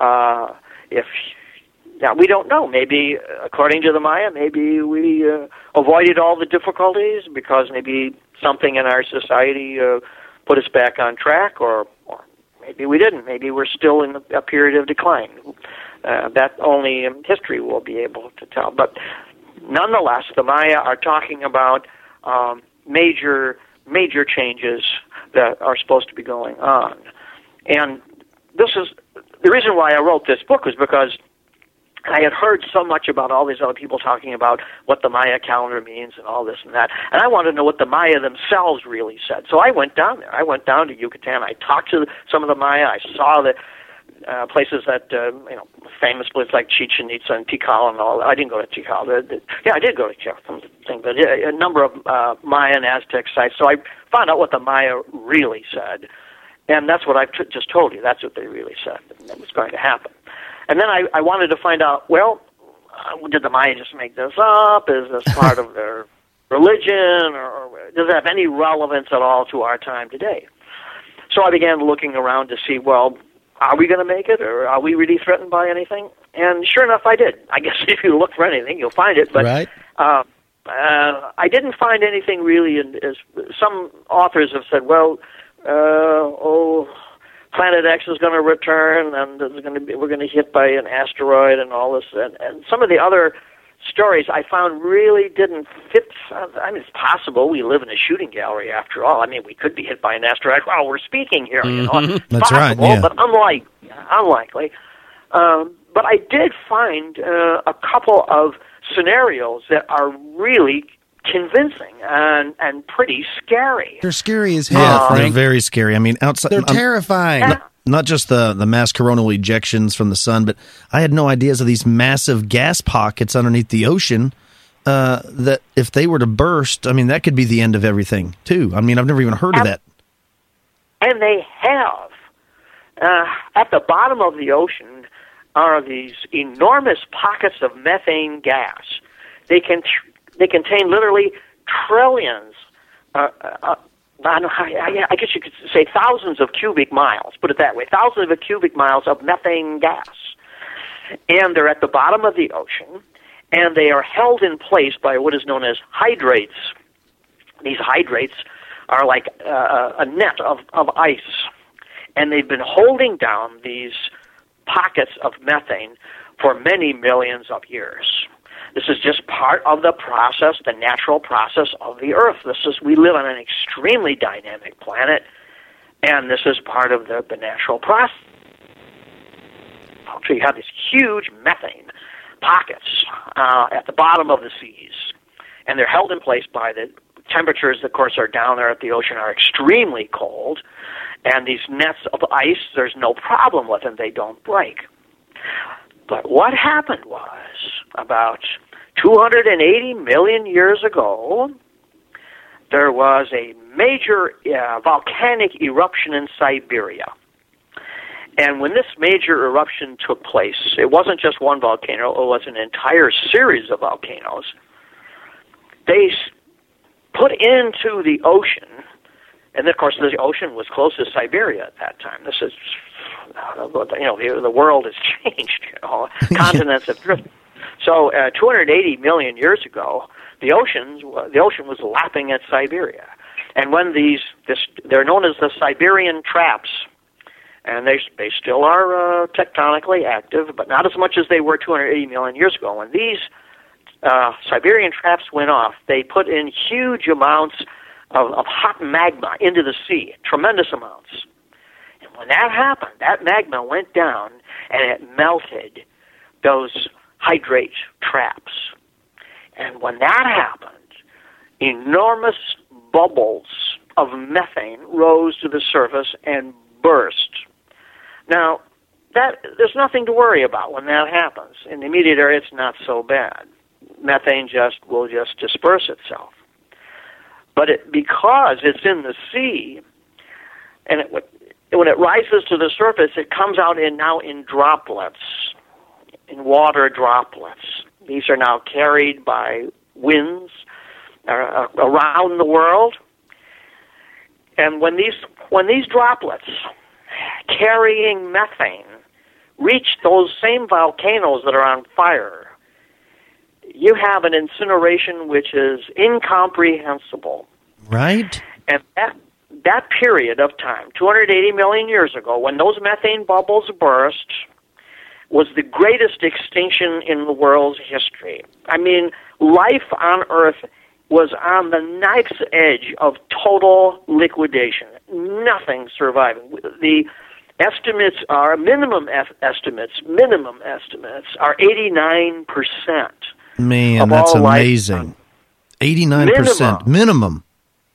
now we don't know. Maybe, according to the Maya, maybe we avoided all the difficulties because maybe something in our society put us back on track, or maybe we didn't. Maybe we're still in a period of decline. That only history will be able to tell. But nonetheless, the Maya are talking about major changes that are supposed to be going on. And this is the reason why I wrote this book, was because I had heard so much about all these other people talking about what the Maya calendar means and all this and that, and I wanted to know what the Maya themselves really said. So I went down there. I went down to Yucatan. I talked to some of the Maya. I saw the places that, famous places like Chichen Itza and Tikal and all that. I didn't go to Tikal. I did go to Tikal, but a number of Maya and Aztec sites. So I found out what the Maya really said, and that's what I've just told you. That's what they really said, and that was going to happen. And then I wanted to find out, did the Maya just make this up? Is this part of their religion, or does it have any relevance at all to our time today? So I began looking around to see, are we going to make it, or are we really threatened by anything? And sure enough, I did. I guess if you look for anything, you'll find it. But right. I didn't find anything really. Some authors have said, Planet X is going to return, and we're going to be hit by an asteroid and all this. And some of the other stories I found really didn't fit. I mean, it's possible. We live in a shooting gallery after all. I mean, we could be hit by an asteroid while we're speaking here. Mm-hmm. It's That's possible, right, yeah. but unlikely. But I did find a couple of scenarios that are really convincing and pretty scary. They're scary as hell, Yeah, Frank. they're very scary. I mean, They're terrifying. Not just the mass coronal ejections from the sun, but I had no ideas of these massive gas pockets underneath the ocean that if they were to burst, I mean, that could be the end of everything, too. I mean, I've never even heard of that. And they have. At the bottom of the ocean are these enormous pockets of methane gas. They contain literally trillions, I guess you could say thousands of cubic miles, put it that way, thousands of cubic miles of methane gas. And they're at the bottom of the ocean, and they are held in place by what is known as hydrates. These hydrates are like a net of ice, and they've been holding down these pockets of methane for many millions of years. This is just part of the process, the natural process of the Earth. We live on an extremely dynamic planet, and this is part of the natural process. So you have these huge methane pockets at the bottom of the seas, and they're held in place by the temperatures, of course, are down there at the ocean are extremely cold, and these nets of ice, there's no problem with them. They don't break. But what happened was, about 280 million years ago, there was a major volcanic eruption in Siberia. And when this major eruption took place, it wasn't just one volcano, it was an entire series of volcanoes. They put into the ocean, and of course the ocean was close to Siberia at that time. This is, the world has changed. Continents have drifted. So 280 million years ago, the ocean was lapping at Siberia, and when they're known as the Siberian traps, and they still are tectonically active, but not as much as they were 280 million years ago. When these Siberian traps went off, they put in huge amounts of hot magma into the sea, tremendous amounts. And when that happened, that magma went down and it melted those hydrate traps. And when that happened, enormous bubbles of methane rose to the surface and burst. Now, there's nothing to worry about when that happens. In the immediate area, it's not so bad. Methane will just disperse itself. But because it's in the sea, and when it rises to the surface, it comes out now in droplets, in water droplets. These are now carried by winds around the world. And when these droplets carrying methane reach those same volcanoes that are on fire, you have an incineration which is incomprehensible. Right. And that period of time, 280 million years ago, when those methane bubbles burst, was the greatest extinction in the world's history. I mean, life on Earth was on the knife's edge of total liquidation. Nothing surviving. The estimates are minimum estimates are 89%. Man, that's amazing. 89% minimum.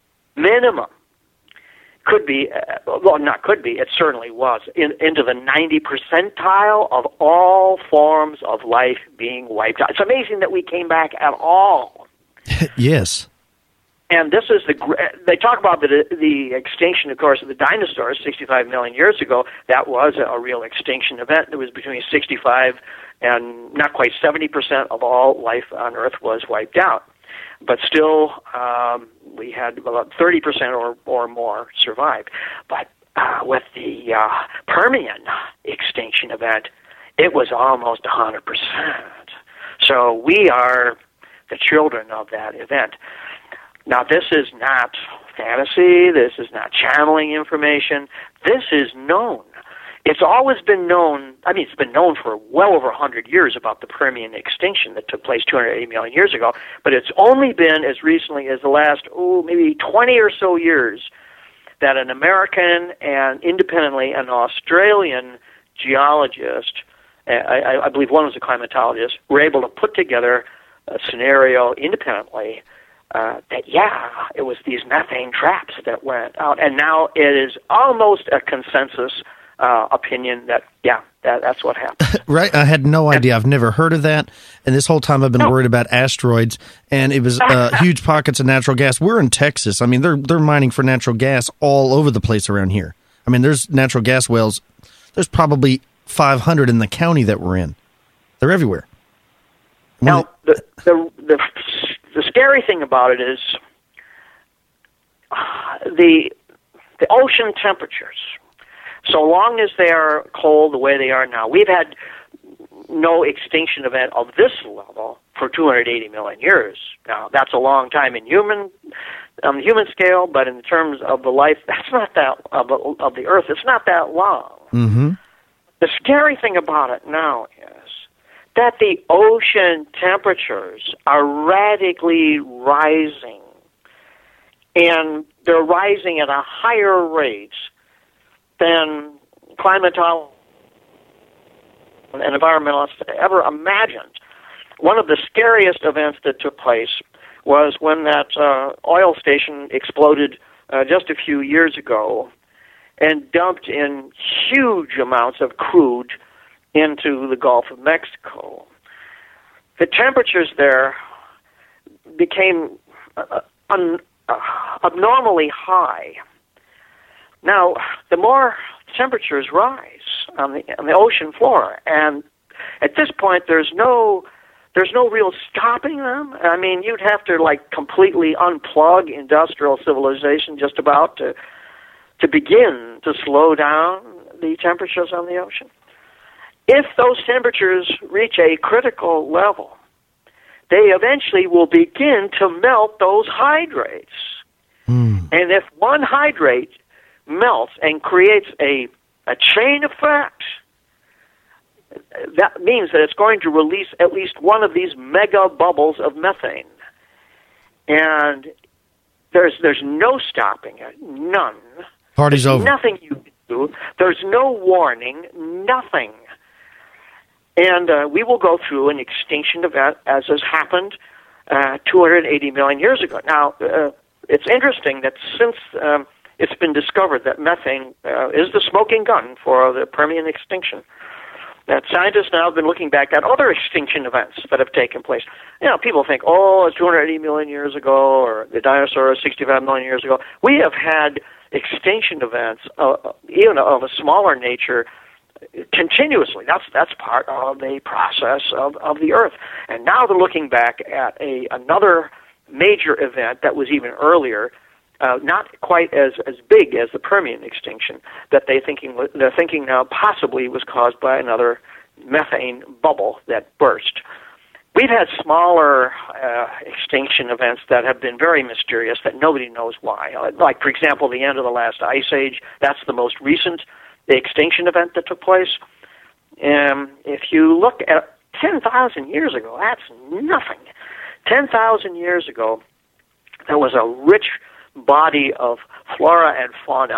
Could be, well, not could be, it certainly was, into the 90 percentile of all forms of life being wiped out. It's amazing that we came back at all. Yes. And this is they talk about the extinction, of course, of the dinosaurs 65 million years ago. That was a real extinction event. It was between 65 and not quite 70% of all life on Earth was wiped out. But still, we had about 30% or more survive. But with the Permian extinction event, it was almost 100%. So we are the children of that event. Now, this is not fantasy. This is not channeling information. This is known. It's always been known. I mean, it's been known for well over 100 years about the Permian extinction that took place 280 million years ago, but it's only been as recently as the last, maybe 20 or so years that an American and independently an Australian geologist, I believe one was a climatologist, were able to put together a scenario independently that, it was these methane traps that went out, and now it is almost a consensus opinion that, that's what happened. Right. I had no idea. I've never heard of that. And this whole time I've been worried about asteroids, and it was huge pockets of natural gas. We're in Texas. I mean, they're mining for natural gas all over the place around here. I mean, there's natural gas wells. There's probably 500 in the county that we're in. They're everywhere. Now, the scary thing about it is the ocean temperatures. So long as they are cold the way they are now, we've had no extinction event of this level for 280 million years. Now, that's a long time on the human scale, but in terms of the life, that's not that of the Earth. It's not that long. Mm-hmm. The scary thing about it now is that the ocean temperatures are radically rising, and they're rising at a higher rate than climatologists and environmentalists ever imagined. One of the scariest events that took place was when that oil station exploded just a few years ago and dumped in huge amounts of crude into the Gulf of Mexico. The temperatures there became abnormally high. Now, the more temperatures rise on the ocean floor, and at this point, there's no real stopping them. I mean, you'd have to completely unplug industrial civilization just about to begin to slow down the temperatures on the ocean. If those temperatures reach a critical level, they eventually will begin to melt those hydrates. And if one hydrate melts and creates a chain effect, that means that it's going to release at least one of these mega bubbles of methane. And there's no stopping it, none. Party's over. Nothing you can do. There's no warning, nothing. And we will go through an extinction event as has happened 280 million years ago. Now, it's interesting that since it's been discovered that methane is the smoking gun for the Permian extinction, that scientists now have been looking back at other extinction events that have taken place. You know, people think, it's 280 million years ago, or the dinosaurs 65 million years ago. We have had extinction events, even of a smaller nature, continuously. That's part of the process of the Earth. And now they're looking back at another major event that was even earlier, not quite as big as the Permian extinction, that they're thinking now possibly was caused by another methane bubble that burst. We've had smaller extinction events that have been very mysterious that nobody knows why. Like, for example, the end of the last ice age. That's the most recent extinction event that took place. If you look at 10,000 years ago, that's nothing. 10,000 years ago, there was a rich body of flora and fauna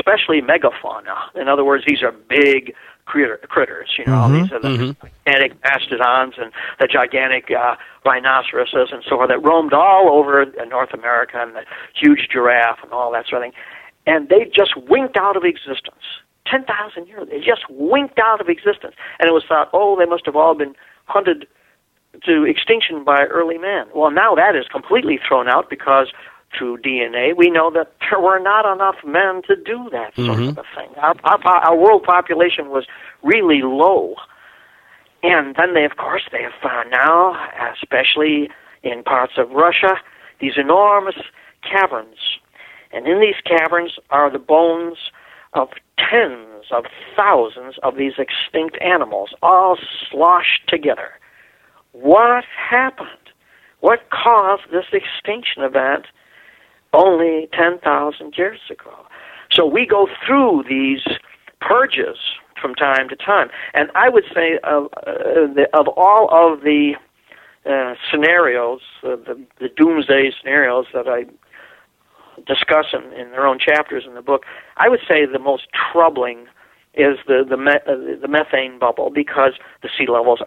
especially megafauna. In other words, these are big critters. These are the gigantic mastodons and the gigantic rhinoceroses and so on that roamed all over North America, and the huge giraffe and all that sort of thing. And they just winked out of existence. 10,000 years, they just winked out of existence. And it was thought, they must have all been hunted to extinction by early man. Well, now that is completely thrown out because through DNA, we know that there were not enough men to do that sort of a thing. Our world population was really low. And then they have found now, especially in parts of Russia, these enormous caverns. And in these caverns are the bones of tens of thousands of these extinct animals, all sloshed together. What happened? What caused this extinction event only 10,000 years ago? So we go through these purges from time to time. And I would say of all of the scenarios, the doomsday scenarios that I discuss in their own chapters in the book, I would say the most troubling is the methane bubble, because the sea levels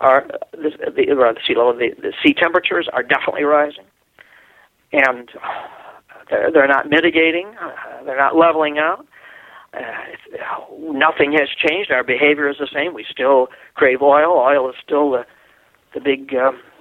the sea temperatures are definitely rising, and they're not mitigating, they're not leveling out. Nothing has changed. Our behavior is the same. We still crave oil. Oil is still the big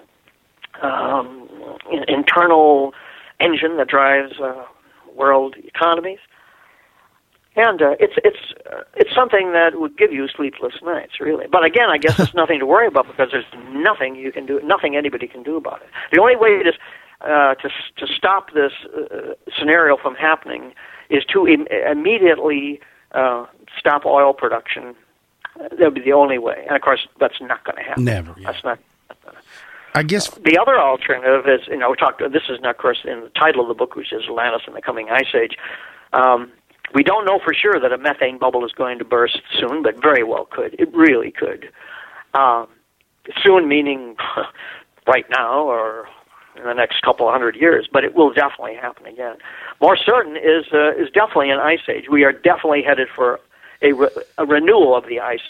internal engine that drives world economies. And it's something that would give you sleepless nights, really. But again, I guess it's nothing to worry about, because there's nothing you can do, nothing anybody can do about it. The only way to stop this scenario from happening is to immediately stop oil production. That would be the only way. And of course, that's not going to happen. Never. Yeah. That's not. I guess the other alternative is, we talked. This is, of course, in the title of the book, which is Atlantis and the Coming Ice Age. We don't know for sure that a methane bubble is going to burst soon, but very well could. It really could. Soon meaning right now or in the next couple of 100 years, but it will definitely happen again. More certain is definitely an ice age. We are definitely headed for a renewal of the ice.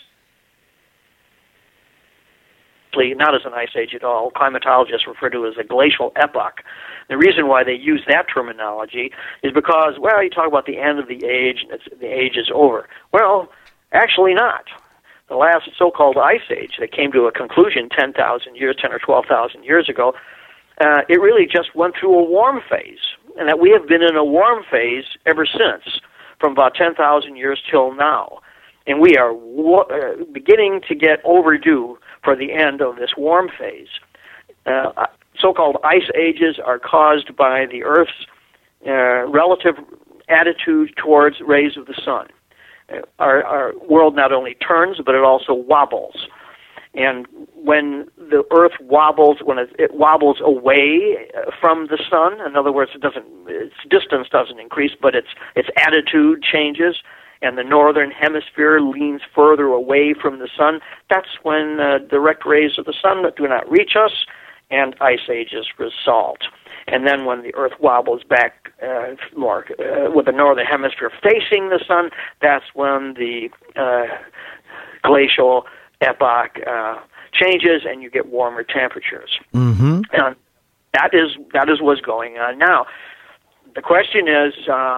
Not as an ice age at all. Climatologists refer to it as a glacial epoch. The reason why they use that terminology is because, you talk about the end of the age, and the age is over. Well, actually not. The last so-called ice age that came to a conclusion 10 or 12,000 years ago, it really just went through a warm phase, and that we have been in a warm phase ever since, from about 10,000 years till now. And we are beginning to get overdue for the end of this warm phase. So-called ice ages are caused by the Earth's relative attitude towards rays of the sun. Our world not only turns, but it also wobbles. And when the Earth wobbles, when it wobbles away from the sun, in other words, its distance doesn't increase, but its attitude changes, and the northern hemisphere leans further away from the sun, that's when direct rays of the sun do not reach us, and ice ages result. And then when the Earth wobbles back more with the northern hemisphere facing the sun, that's when the glacial epoch changes, and you get warmer temperatures. Mm-hmm. And that is what's going on now. The question is,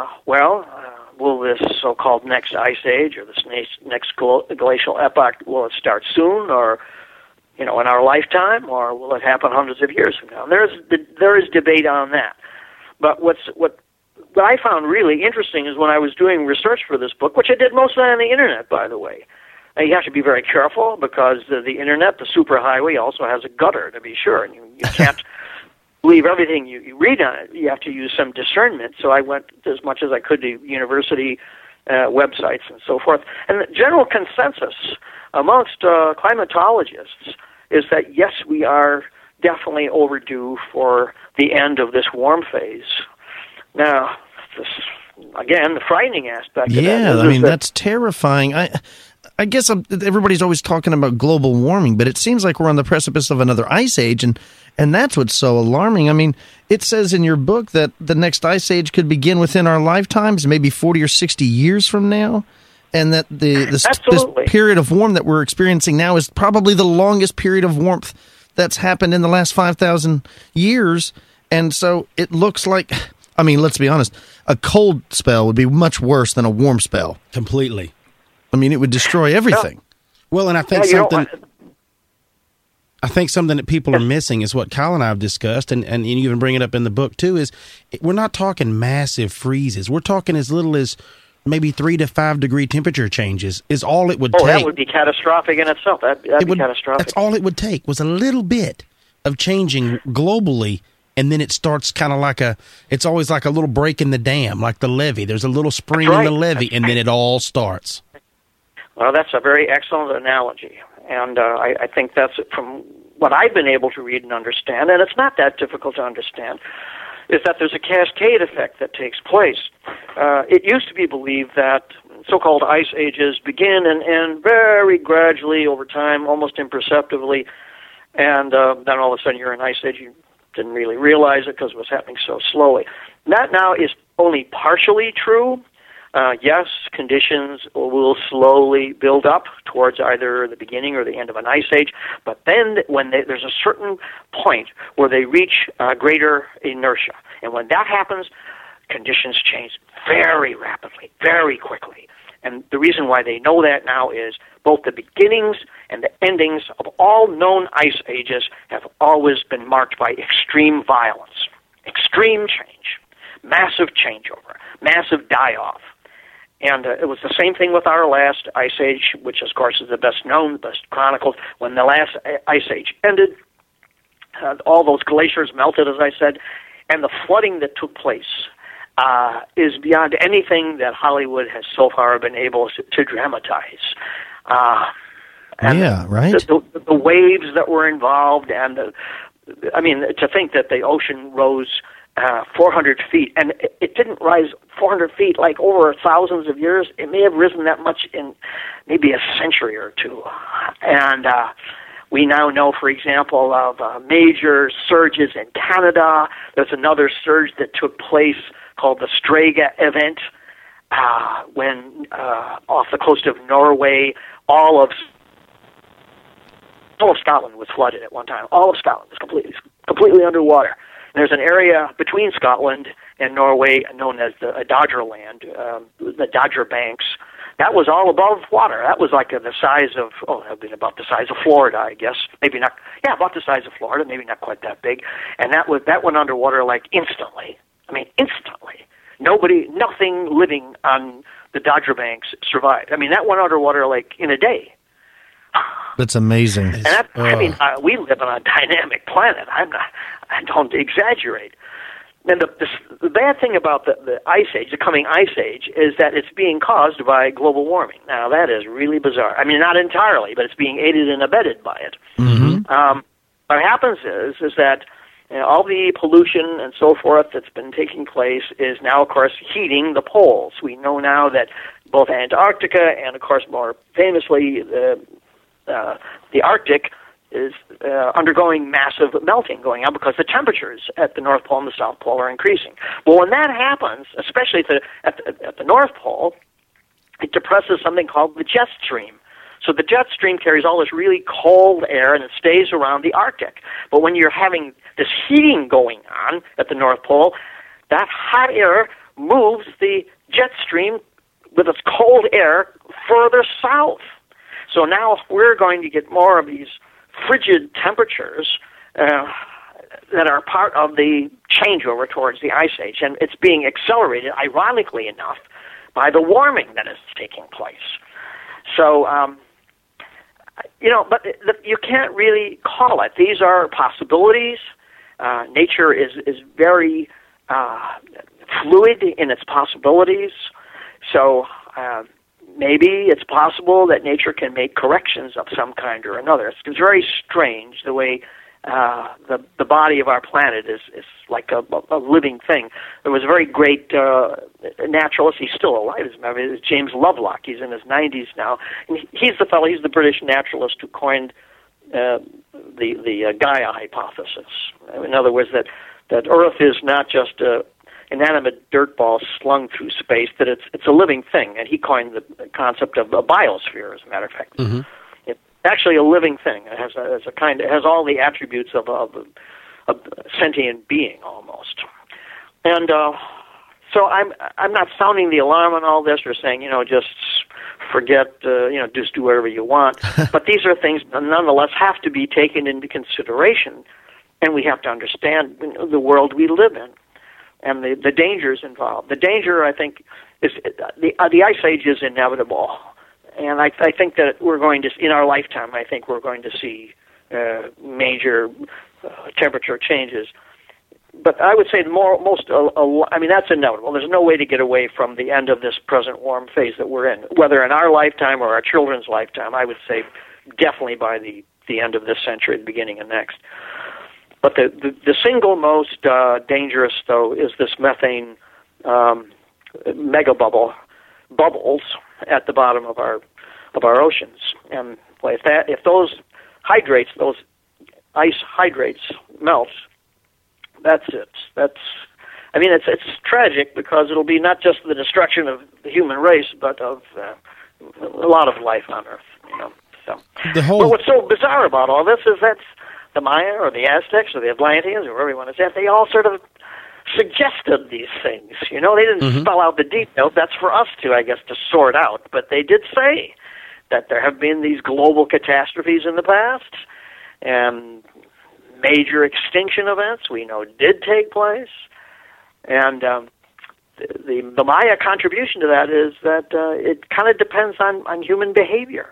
will this so-called next ice age or this next glacial epoch, will it start soon, or in our lifetime, or will it happen hundreds of years from now? And there is debate on that. But what I found really interesting is when I was doing research for this book, which I did mostly on the internet, by the way. Now, you have to be very careful, because the internet, the superhighway, also has a gutter, to be sure, and you can't believe everything you read on it. You have to use some discernment. So I went as much as I could to university websites and so forth. And the general consensus amongst climatologists is that, yes, we are definitely overdue for the end of this warm phase. Now, again, the frightening aspect of that is that's terrifying. I guess everybody's always talking about global warming, but it seems like we're on the precipice of another ice age, and that's what's so alarming. I mean, It says in your book that the next ice age could begin within our lifetimes, maybe 40 or 60 years from now, and that this period of warmth that we're experiencing now is probably the longest period of warmth that's happened in the last 5,000 years. And so it looks like, I mean, let's be honest, a cold spell would be much worse than a warm spell. Completely. I mean, it would destroy everything. Well, and I think I think something that people are missing is what Kyle and I have discussed, and you even bring it up in the book too, is we're not talking massive freezes. We're talking as little as maybe 3 to 5 degree temperature changes is all it would take. That would be catastrophic in itself. That'd be catastrophic. That's all it would take was a little bit of changing globally, and then it starts kind of like it's always like a little break in the dam, like the levee. There's a little spring in the levee, and then it all starts. Well, that's a very excellent analogy. And I think that's from what I've been able to read and understand, and it's not that difficult to understand, is that there's a cascade effect that takes place. It used to be believed that so-called ice ages begin and end very gradually over time, almost imperceptibly, and then all of a sudden you're in ice age. You didn't really realize it because it was happening so slowly. That now is only partially true. Yes, conditions will slowly build up towards either the beginning or the end of an ice age, but then when there's a certain point where they reach greater inertia, and when that happens, conditions change very rapidly, very quickly. And the reason why they know that now is both the beginnings and the endings of all known ice ages have always been marked by extreme violence, extreme change, massive changeover, massive die-off. And it was the same thing with our last ice age, which, of course, is the best known, the best chronicled. When the last ice age ended, all those glaciers melted, as I said, and the flooding that took place is beyond anything that Hollywood has so far been able to dramatize. Yeah, right. The waves that were involved, and to think that the ocean rose 400 feet, and it didn't rise 400 feet like over thousands of years. It may have risen that much in maybe a century or two. And we now know, for example, of major surges in Canada. There's another surge that took place called the Strega event when off the coast of Norway, all of Scotland was flooded at one time. All of Scotland was completely underwater. There's an area between Scotland and Norway known as the Dodger Land, the Dodger Banks. That was all above water. That was like the size of, that would be about the size of Florida, I guess. Maybe not, about the size of Florida, maybe not quite that big. And that went underwater like instantly. I mean, instantly. Nothing living on the Dodger Banks survived. I mean, that went underwater like in a day. That's amazing. And we live on a dynamic planet. I don't exaggerate. And the bad thing about the ice age, the coming ice age, is that it's being caused by global warming. Now, that is really bizarre. I mean, not entirely, but it's being aided and abetted by it. Mm-hmm. What happens is that all the pollution and so forth that's been taking place is now, of course, heating the poles. We know now that both Antarctica and, of course, more famously, the Arctic is undergoing massive melting going on because the temperatures at the North Pole and the South Pole are increasing. Well, when that happens, especially at the North Pole, it depresses something called the jet stream. So the jet stream carries all this really cold air and it stays around the Arctic. But when you're having this heating going on at the North Pole, that hot air moves the jet stream with its cold air further south. So now we're going to get more of these frigid temperatures that are part of the changeover towards the ice age, and it's being accelerated, ironically enough, by the warming that is taking place. So, but you can't really call it. These are possibilities. Nature is very fluid in its possibilities. So maybe it's possible that nature can make corrections of some kind or another. It's very strange the way the body of our planet is like a living thing. There was a very great naturalist. He's still alive. It's James Lovelock. He's in his 90s now. And he's the British naturalist who coined the Gaia hypothesis. In other words, that that Earth is not just a inanimate dirt ball slung through space, that it's a living thing. And he coined the concept of a biosphere, as a matter of fact. Mm-hmm. It's actually a living thing. It has all the attributes of a sentient being almost. And so I'm not sounding the alarm on all this or saying, just forget, just do whatever you want. But these are things that nonetheless have to be taken into consideration, and we have to understand the world we live in and the dangers involved. The danger, I think, is the Ice Age is inevitable, and I think that we're going to, in our lifetime, I think we're going to see major temperature changes. But I would say that's inevitable. There's no way to get away from the end of this present warm phase that we're in, whether in our lifetime or our children's lifetime. I would say definitely by the end of this century, the beginning of next. But the single most dangerous, though, is this methane bubbles at the bottom of our oceans. And if those ice hydrates melt, that's it. It's tragic because it'll be not just the destruction of the human race, but of a lot of life on Earth. So. But what's so bizarre about all this is that the Maya or the Aztecs or the Atlanteans or whoever you want to say, they all sort of suggested these things. They didn't spell out the details. That's for us to, I guess, to sort out. But they did say that there have been these global catastrophes in the past, and major extinction events we know did take place, and the Maya contribution to that is that it kind of depends on human behavior.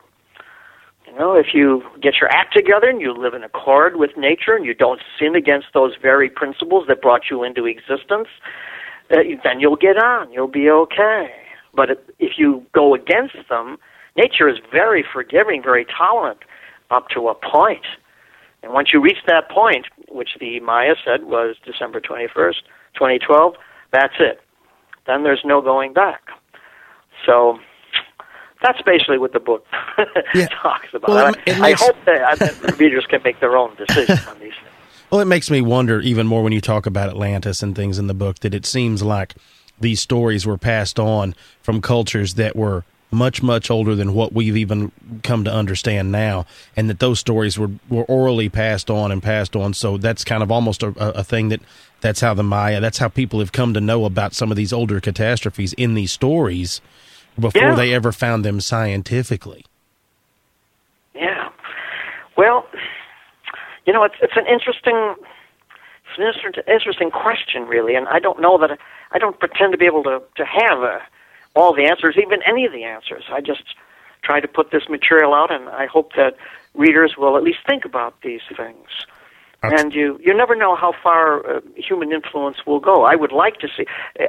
If you get your act together and you live in accord with nature and you don't sin against those very principles that brought you into existence, then you'll get on. You'll be okay. But if you go against them, nature is very forgiving, very tolerant up to a point. And once you reach that point, which the Maya said was December 21st, 2012, that's it. Then there's no going back. So that's basically what the book talks about. Well, I hope that readers can make their own decisions on these things. Well, it makes me wonder even more when you talk about Atlantis and things in the book, that it seems like these stories were passed on from cultures that were much, much older than what we've even come to understand now, and that those stories were orally passed on. So that's kind of almost a thing that's how the Maya, that's how people have come to know about some of these older catastrophes in these stories before they ever found them scientifically. Yeah. Well, it's an interesting question, really, and I don't know that I don't pretend to be able to have all the answers, even any of the answers. I just try to put this material out, and I hope that readers will at least think about these things. And you never know how far human influence will go. I would like to see,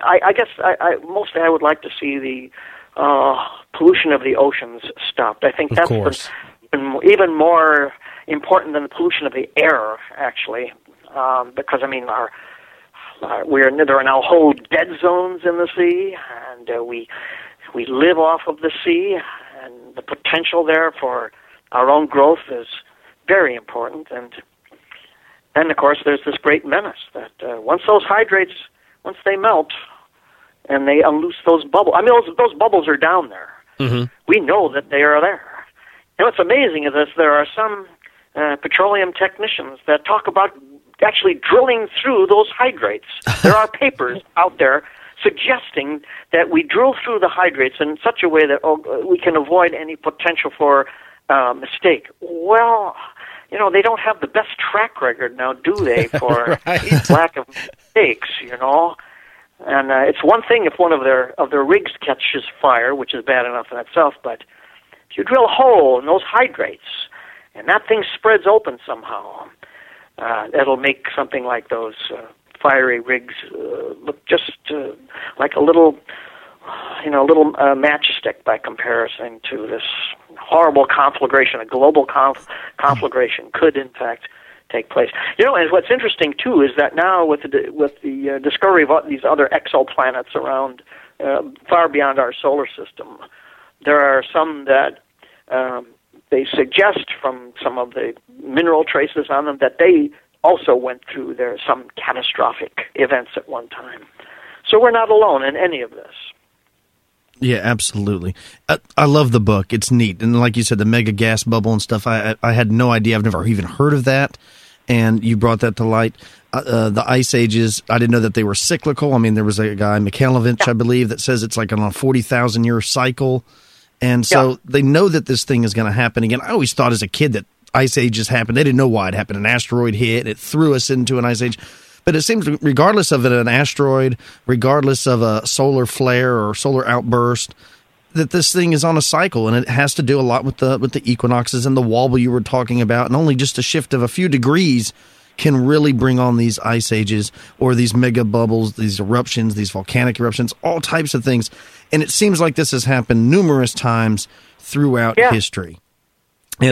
mostly I would like to see the pollution of the oceans stopped. I think that's even more important than the pollution of the air, actually, because, there are now whole dead zones in the sea, and we live off of the sea, and the potential there for our own growth is very important. And then, of course, there's this great menace that once those hydrates, once they melt and they unloose those bubbles, those bubbles are down there. Mm-hmm. We know that they are there. And what's amazing is that there are some petroleum technicians that talk about actually drilling through those hydrates. There are papers out there suggesting that we drill through the hydrates in such a way that we can avoid any potential for mistake. Well, they don't have the best track record now, do they, for lack of mistakes, And it's one thing if one of their rigs catches fire, which is bad enough in itself, but if you drill a hole in those hydrates and that thing spreads open somehow, that'll make something like those fiery rigs look just like a little matchstick by comparison to this horrible conflagration. A global conflagration could, in fact, take place. And what's interesting too is that now with the discovery of these other exoplanets around far beyond our solar system, there are some that they suggest from some of the mineral traces on them that they also went through some catastrophic events at one time. So we're not alone in any of this. Yeah, absolutely. I love the book. It's neat. And like you said, the mega gas bubble and stuff, I had no idea. I've never even heard of that. And you brought that to light. The ice ages, I didn't know that they were cyclical. I mean, there was a guy, Mikhailovich, I believe, that says it's like on a 40,000-year cycle. And so they know that this thing is going to happen again. I always thought as a kid that ice ages happened. They didn't know why it happened. An asteroid hit. It threw us into an ice age. But it seems regardless of an asteroid, regardless of a solar flare or solar outburst, that this thing is on a cycle, and it has to do a lot with the equinoxes and the wobble you were talking about, and only just a shift of a few degrees can really bring on these ice ages or these mega bubbles, these eruptions, these volcanic eruptions, all types of things. And it seems like this has happened numerous times throughout history. And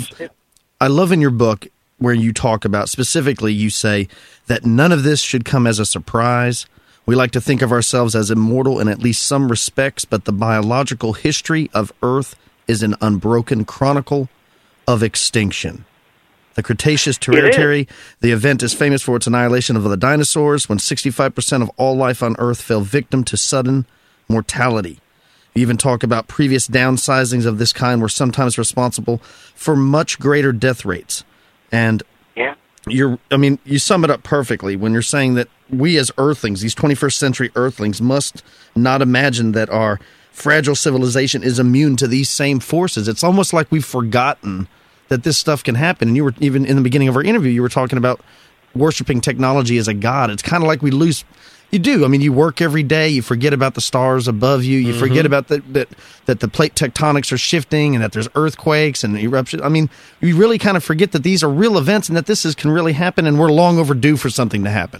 I love in your book where you talk about, specifically, you say that none of this should come as a surprise. We like to think of ourselves as immortal in at least some respects, but the biological history of Earth is an unbroken chronicle of extinction. The Cretaceous Tertiary, the event is famous for its annihilation of the dinosaurs, when 65% of all life on Earth fell victim to sudden mortality. You even talk about previous downsizings of this kind were sometimes responsible for much greater death rates. And you sum it up perfectly when you're saying that we as Earthlings, these 21st century Earthlings, must not imagine that our fragile civilization is immune to these same forces. It's almost like we've forgotten that this stuff can happen. And you were, even in the beginning of our interview, you were talking about worshiping technology as a god. It's kind of like we lose. You do. I mean, you work every day. You forget about the stars above you. You forget about that the plate tectonics are shifting and that there's earthquakes and eruptions. I mean, you really kind of forget that these are real events and that can really happen, and we're long overdue for something to happen.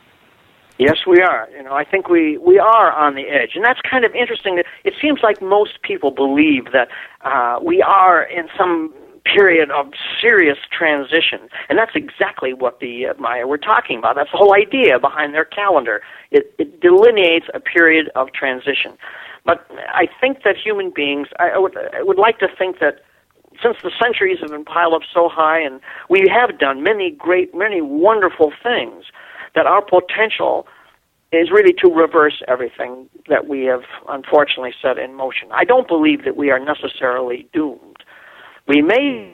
Yes, we are. I think we are on the edge, and that's kind of interesting. It seems like most people believe that we are in some period of serious transition, and that's exactly what the Maya were talking about. That's the whole idea behind their calendar. It delineates a period of transition. But I think that human beings, I would like to think that since the centuries have been piled up so high, and we have done many wonderful things, that our potential is really to reverse everything that we have unfortunately set in motion. I don't believe that we are necessarily doomed. We may,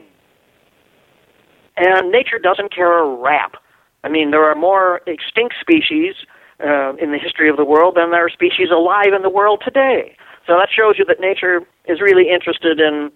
and nature doesn't care a rap. I mean, there are more extinct species in the history of the world than there are species alive in the world today. So that shows you that nature is really interested in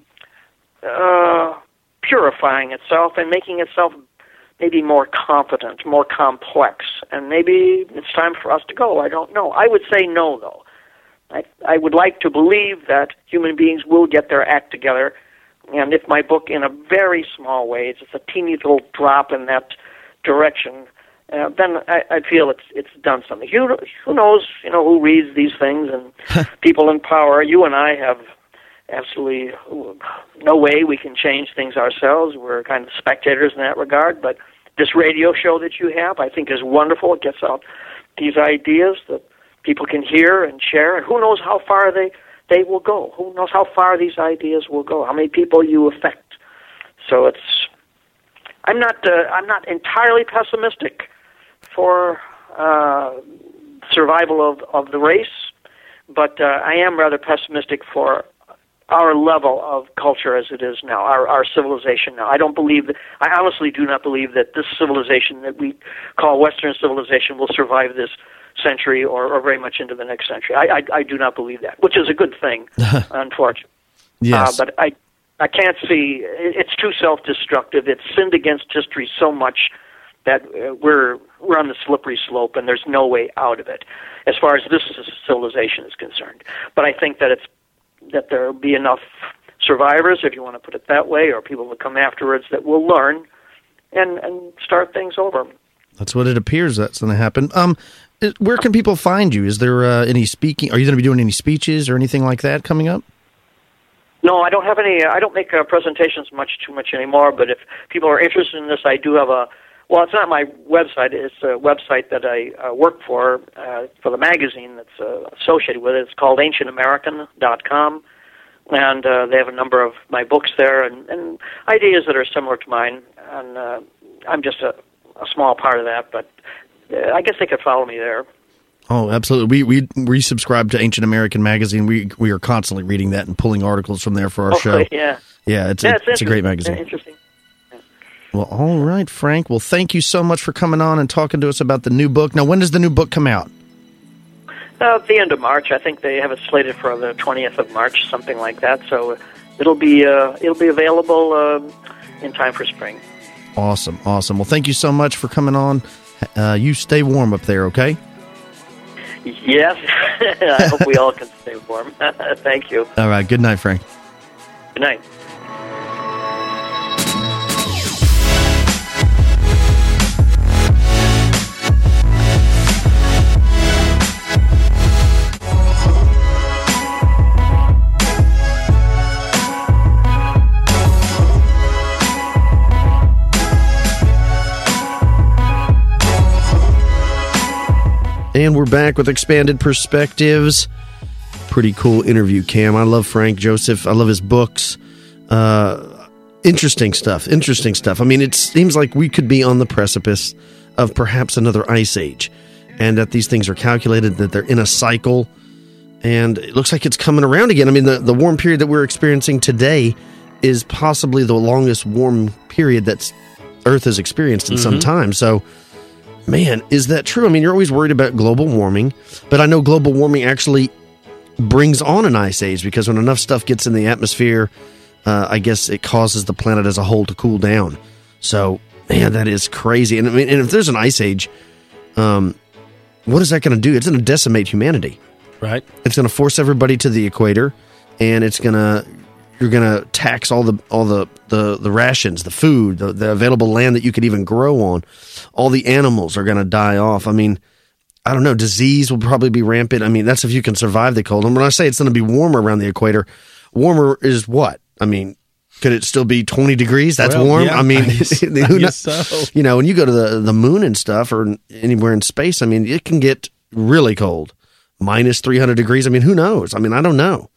purifying itself and making itself maybe more competent, more complex. And maybe it's time for us to go. I don't know. I would say no, though. I would like to believe that human beings will get their act together. And if my book, in a very small way, it's just a teeny little drop in that direction, then I feel it's done something. Who knows, who reads these things, and people in power. You and I have absolutely no way we can change things ourselves. We're kind of spectators in that regard. But this radio show that you have, I think, is wonderful. It gets out these ideas that people can hear and share, and who knows how far they will go. Who knows how far these ideas will go? How many people you affect? So I'm not entirely pessimistic for survival of the race, but I am rather pessimistic for our level of culture as it is now, our civilization now. I honestly do not believe that this civilization that we call Western civilization will survive this century or very much into the next century. I do not believe that, which is a good thing, unfortunately. Yes. But I can't see, it's too self-destructive. It's sinned against history so much that we're on the slippery slope, and there's no way out of it as far as this civilization is concerned. But I think that there will be enough survivors, if you want to put it that way, or people that come afterwards that will learn and start things over. That's what it appears that's going to happen. Where can people find you? Is there any speaking? Are you going to be doing any speeches or anything like that coming up? No, I don't have any. I don't make presentations too much anymore. But if people are interested in this, I do have well, it's not my website. It's a website that I work for the magazine that's associated with it. It's called AncientAmerican.com, and they have a number of my books there and ideas that are similar to mine. And I'm just a small part of that, but I guess they could follow me there. Oh, absolutely. We subscribe to Ancient American Magazine. We are constantly reading that and pulling articles from there for our show. Yeah. Yeah, it's a great magazine. Interesting. Yeah. Well, all right, Frank. Well, thank you so much for coming on and talking to us about the new book. Now, when does the new book come out? At the end of March. I think they have it slated for the 20th of March, something like that. So it'll be available in time for spring. Awesome. Well, thank you so much for coming on. You stay warm up there, okay? Yes. I hope we all can stay warm. Thank you. All right. Good night, Frank. Good night. And we're back with Expanded Perspectives. Pretty cool interview, Cam. I love Frank Joseph. I love his books. Interesting stuff. I mean, it seems like we could be on the precipice of perhaps another ice age, and that these things are calculated, that they're in a cycle, and it looks like it's coming around again. I mean, the warm period that we're experiencing today is possibly the longest warm period that Earth has experienced in some time. So, man, is that true? I mean, you're always worried about global warming, but I know global warming actually brings on an ice age, because when enough stuff gets in the atmosphere, I guess it causes the planet as a whole to cool down. So, man, that is crazy. And I mean, and if there's an ice age, what is that going to do? It's going to decimate humanity. Right. It's going to force everybody to the equator, and you're going to tax all the rations, the food, the available land that you could even grow on. All the animals are going to die off. I mean, I don't know. Disease will probably be rampant. I mean, that's if you can survive the cold. And when I say it's going to be warmer around the equator, warmer is what? I mean, could it still be 20 degrees? That's warm. Yeah, I mean, who knows? So. You know, when you go to the moon and stuff, or anywhere in space, I mean, it can get really cold, minus 300 degrees. I mean, who knows? I mean, I don't know.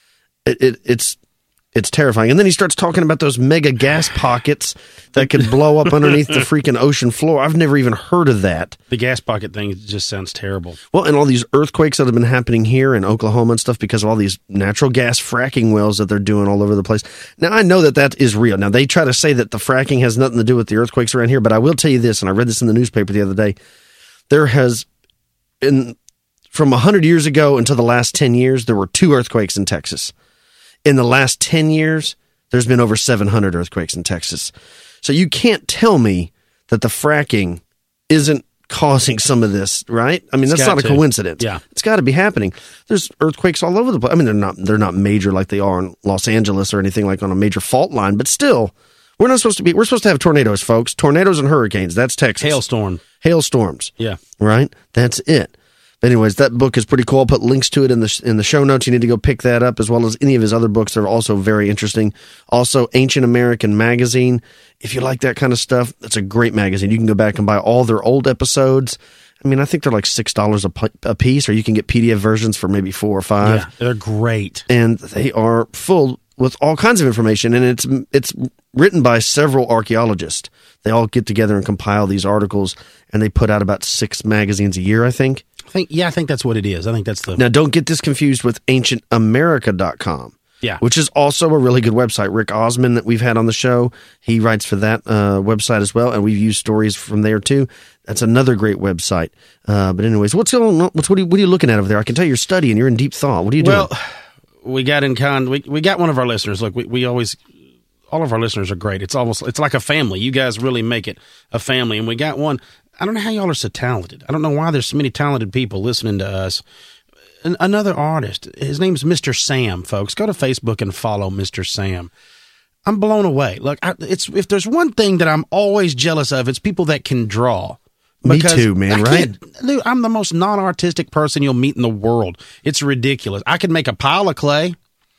It's terrifying. And then he starts talking about those mega gas pockets that could blow up underneath the freaking ocean floor. I've never even heard of that. The gas pocket thing just sounds terrible. Well, and all these earthquakes that have been happening here in Oklahoma and stuff because of all these natural gas fracking wells that they're doing all over the place. Now, I know that is real. Now, they try to say that the fracking has nothing to do with the earthquakes around here, but I will tell you this, and I read this in the newspaper the other day. There has been, from 100 years ago until the last 10 years, there were 2 earthquakes in Texas. In the last 10 years, there's been over 700 earthquakes in Texas. So you can't tell me that the fracking isn't causing some of this, right? I mean, that's not a coincidence. Yeah. It's got to be happening. There's earthquakes all over the place. I mean, they're not major like they are in Los Angeles or anything like on a major fault line, but still, we're supposed to have tornadoes, folks. Tornadoes and hurricanes. That's Texas. Hailstorms. Yeah. Right? That's it. Anyways, that book is pretty cool. I'll put links to it in the show notes. You need to go pick that up, as well as any of his other books. They're also very interesting. Also, Ancient American Magazine. If you like that kind of stuff, that's a great magazine. You can go back and buy all their old episodes. I mean, I think they're like $6 a piece, or you can get PDF versions for maybe $4 or $5. Yeah, they're great. And they are full with all kinds of information, and it's written by several archaeologists. They all get together and compile these articles, and they put out about 6 magazines a year, I think. I think that's what it is. I think that's the... Now, don't get this confused with ancientamerica.com. Yeah. Which is also a really good website. Rick Osman, that we've had on the show, he writes for that website as well, and we've used stories from there too. That's another great website. But anyways, what are you looking at over there? I can tell you're studying. You're in deep thought. What are you doing? Well, we got one of our listeners. Look, we always... All of our listeners are great. It's like a family. You guys really make it a family. And we got one... I don't know how y'all are so talented. I don't know why there's so many talented people listening to us. Another artist, his name's Mr. Sam, folks. Go to Facebook and follow Mr. Sam. I'm blown away. Look, if there's one thing that I'm always jealous of, it's people that can draw. Me too, man, right? Dude, I'm the most non-artistic person you'll meet in the world. It's ridiculous. I can make a pile of clay.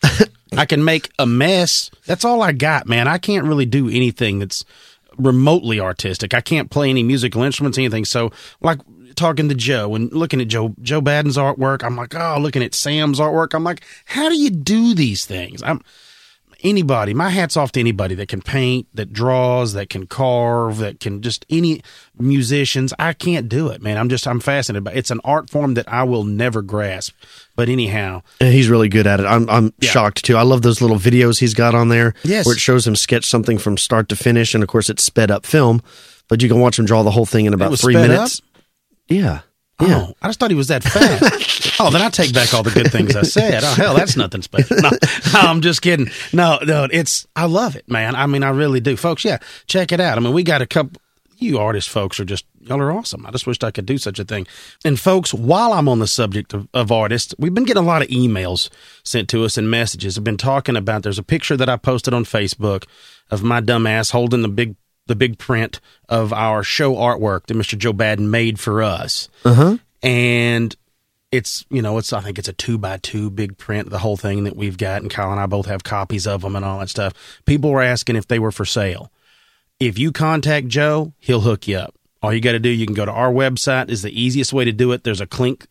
I can make a mess. That's all I got, man. I can't really do anything that's remotely artistic. I can't play any musical instruments, anything. So, like talking to Joe and looking at Joe Badden's artwork, I'm like, looking at Sam's artwork, I'm like, how do you do these things? anybody, my hat's off to anybody that can paint, that draws, that can carve, that can just any musicians. I can't do it, man. I'm fascinated by it. It's an art form that I will never grasp. But anyhow, and he's really good at it. I'm shocked too. I love those little videos he's got on there, yes, where it shows him sketch something from start to finish, and of course it's sped up film, but you can watch him draw the whole thing in about 3 minutes. Up? Yeah. Oh, I just thought he was that fast. Oh, then I take back all the good things I said. Oh, hell, that's nothing special. No, I'm just kidding. No, I love it, man. I mean, I really do. Folks, yeah, check it out. I mean, we got a couple, you artist folks y'all are awesome. I just wished I could do such a thing. And folks, while I'm on the subject of artists, we've been getting a lot of emails sent to us and messages. I've been talking about, there's a picture that I posted on Facebook of my dumb ass holding the big print of our show artwork that Mr. Joe Baden made for us. Uh-huh. And it's, I think it's a 2x2 big print, the whole thing that we've got, and Kyle and I both have copies of them and all that stuff. People were asking if they were for sale. If you contact Joe, he'll hook you up. All you got to do, you can go to our website, is the easiest way to do it. There's a click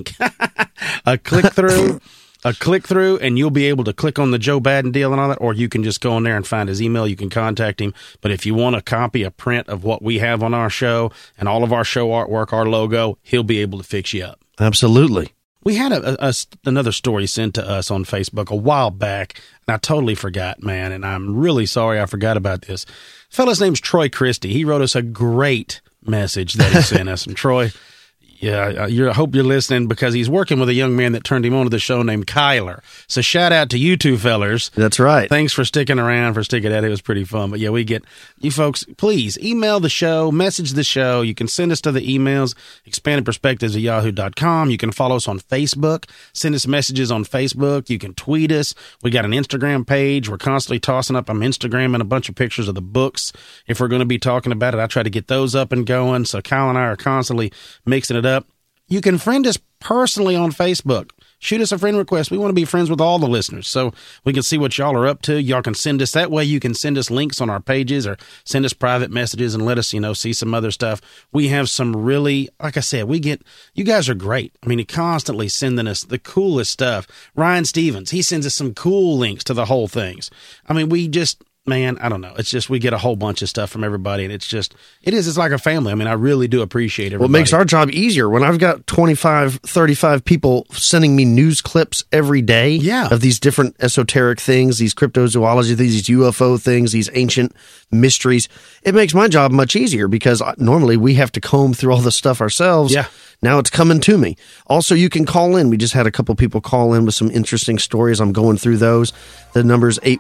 through, and you'll be able to click on the Joe Baden deal and all that, or you can just go in there and find his email. You can contact him. But if you want a copy, a print of what we have on our show and all of our show artwork, our logo, he'll be able to fix you up. Absolutely. We had another story sent to us on Facebook a while back, and I totally forgot, man, and I'm really sorry I forgot about this. The fellow's name's Troy Christie. He wrote us a great message that he sent us. And Troy, yeah, I hope you're listening, because he's working with a young man that turned him onto the show named Kyler. So shout out to you two fellers. That's right. Thanks for sticking around, for sticking at it. It was pretty fun. But yeah, we get you folks, please email the show, message the show. You can send us to the emails, expandedperspectives@yahoo.com. You can follow us on Facebook, send us messages on Facebook. You can tweet us. We got an Instagram page. We're constantly tossing up on Instagram and a bunch of pictures of the books. If we're going to be talking about it, I try to get those up and going. So Kyle and I are constantly mixing it up. You can friend us personally on Facebook. Shoot us a friend request. We want to be friends with all the listeners, so we can see what y'all are up to. Y'all can send us that way. You can send us links on our pages or send us private messages and let us, see some other stuff. We have some really, like I said, you guys are great. I mean, you're constantly sending us the coolest stuff. Ryan Stevens, he sends us some cool links to the whole things. I mean, man, I don't know. It's just we get a whole bunch of stuff from everybody, and it's like a family. I mean, I really do appreciate everybody. Well, it makes our job easier. When I've got 25, 35 people sending me news clips every day of these different esoteric things, these cryptozoology things, these UFO things, these ancient mysteries, it makes my job much easier, because normally we have to comb through all the stuff ourselves. Yeah. Now it's coming to me. Also, you can call in. We just had a couple people call in with some interesting stories. I'm going through those. The number is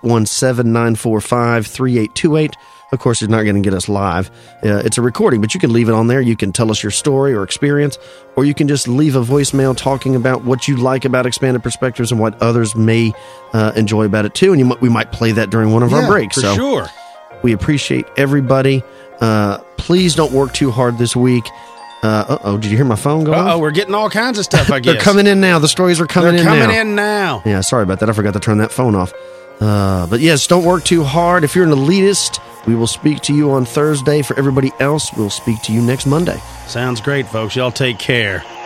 817-945-3828. Of course, it's not going to get us live. It's a recording, but you can leave it on there. You can tell us your story or experience, or you can just leave a voicemail talking about what you like about Expanded Perspectives and what others may enjoy about it too. And we might play that during one of our breaks. For sure. We appreciate everybody. Please don't work too hard this week. Did you hear my phone go off? We're getting all kinds of stuff, I guess. They're coming in now. The stories are coming in now. Yeah, sorry about that. I forgot to turn that phone off. But yes, don't work too hard. If you're an elitist, we will speak to you on Thursday. For everybody else, we'll speak to you next Monday. Sounds great, folks. Y'all take care.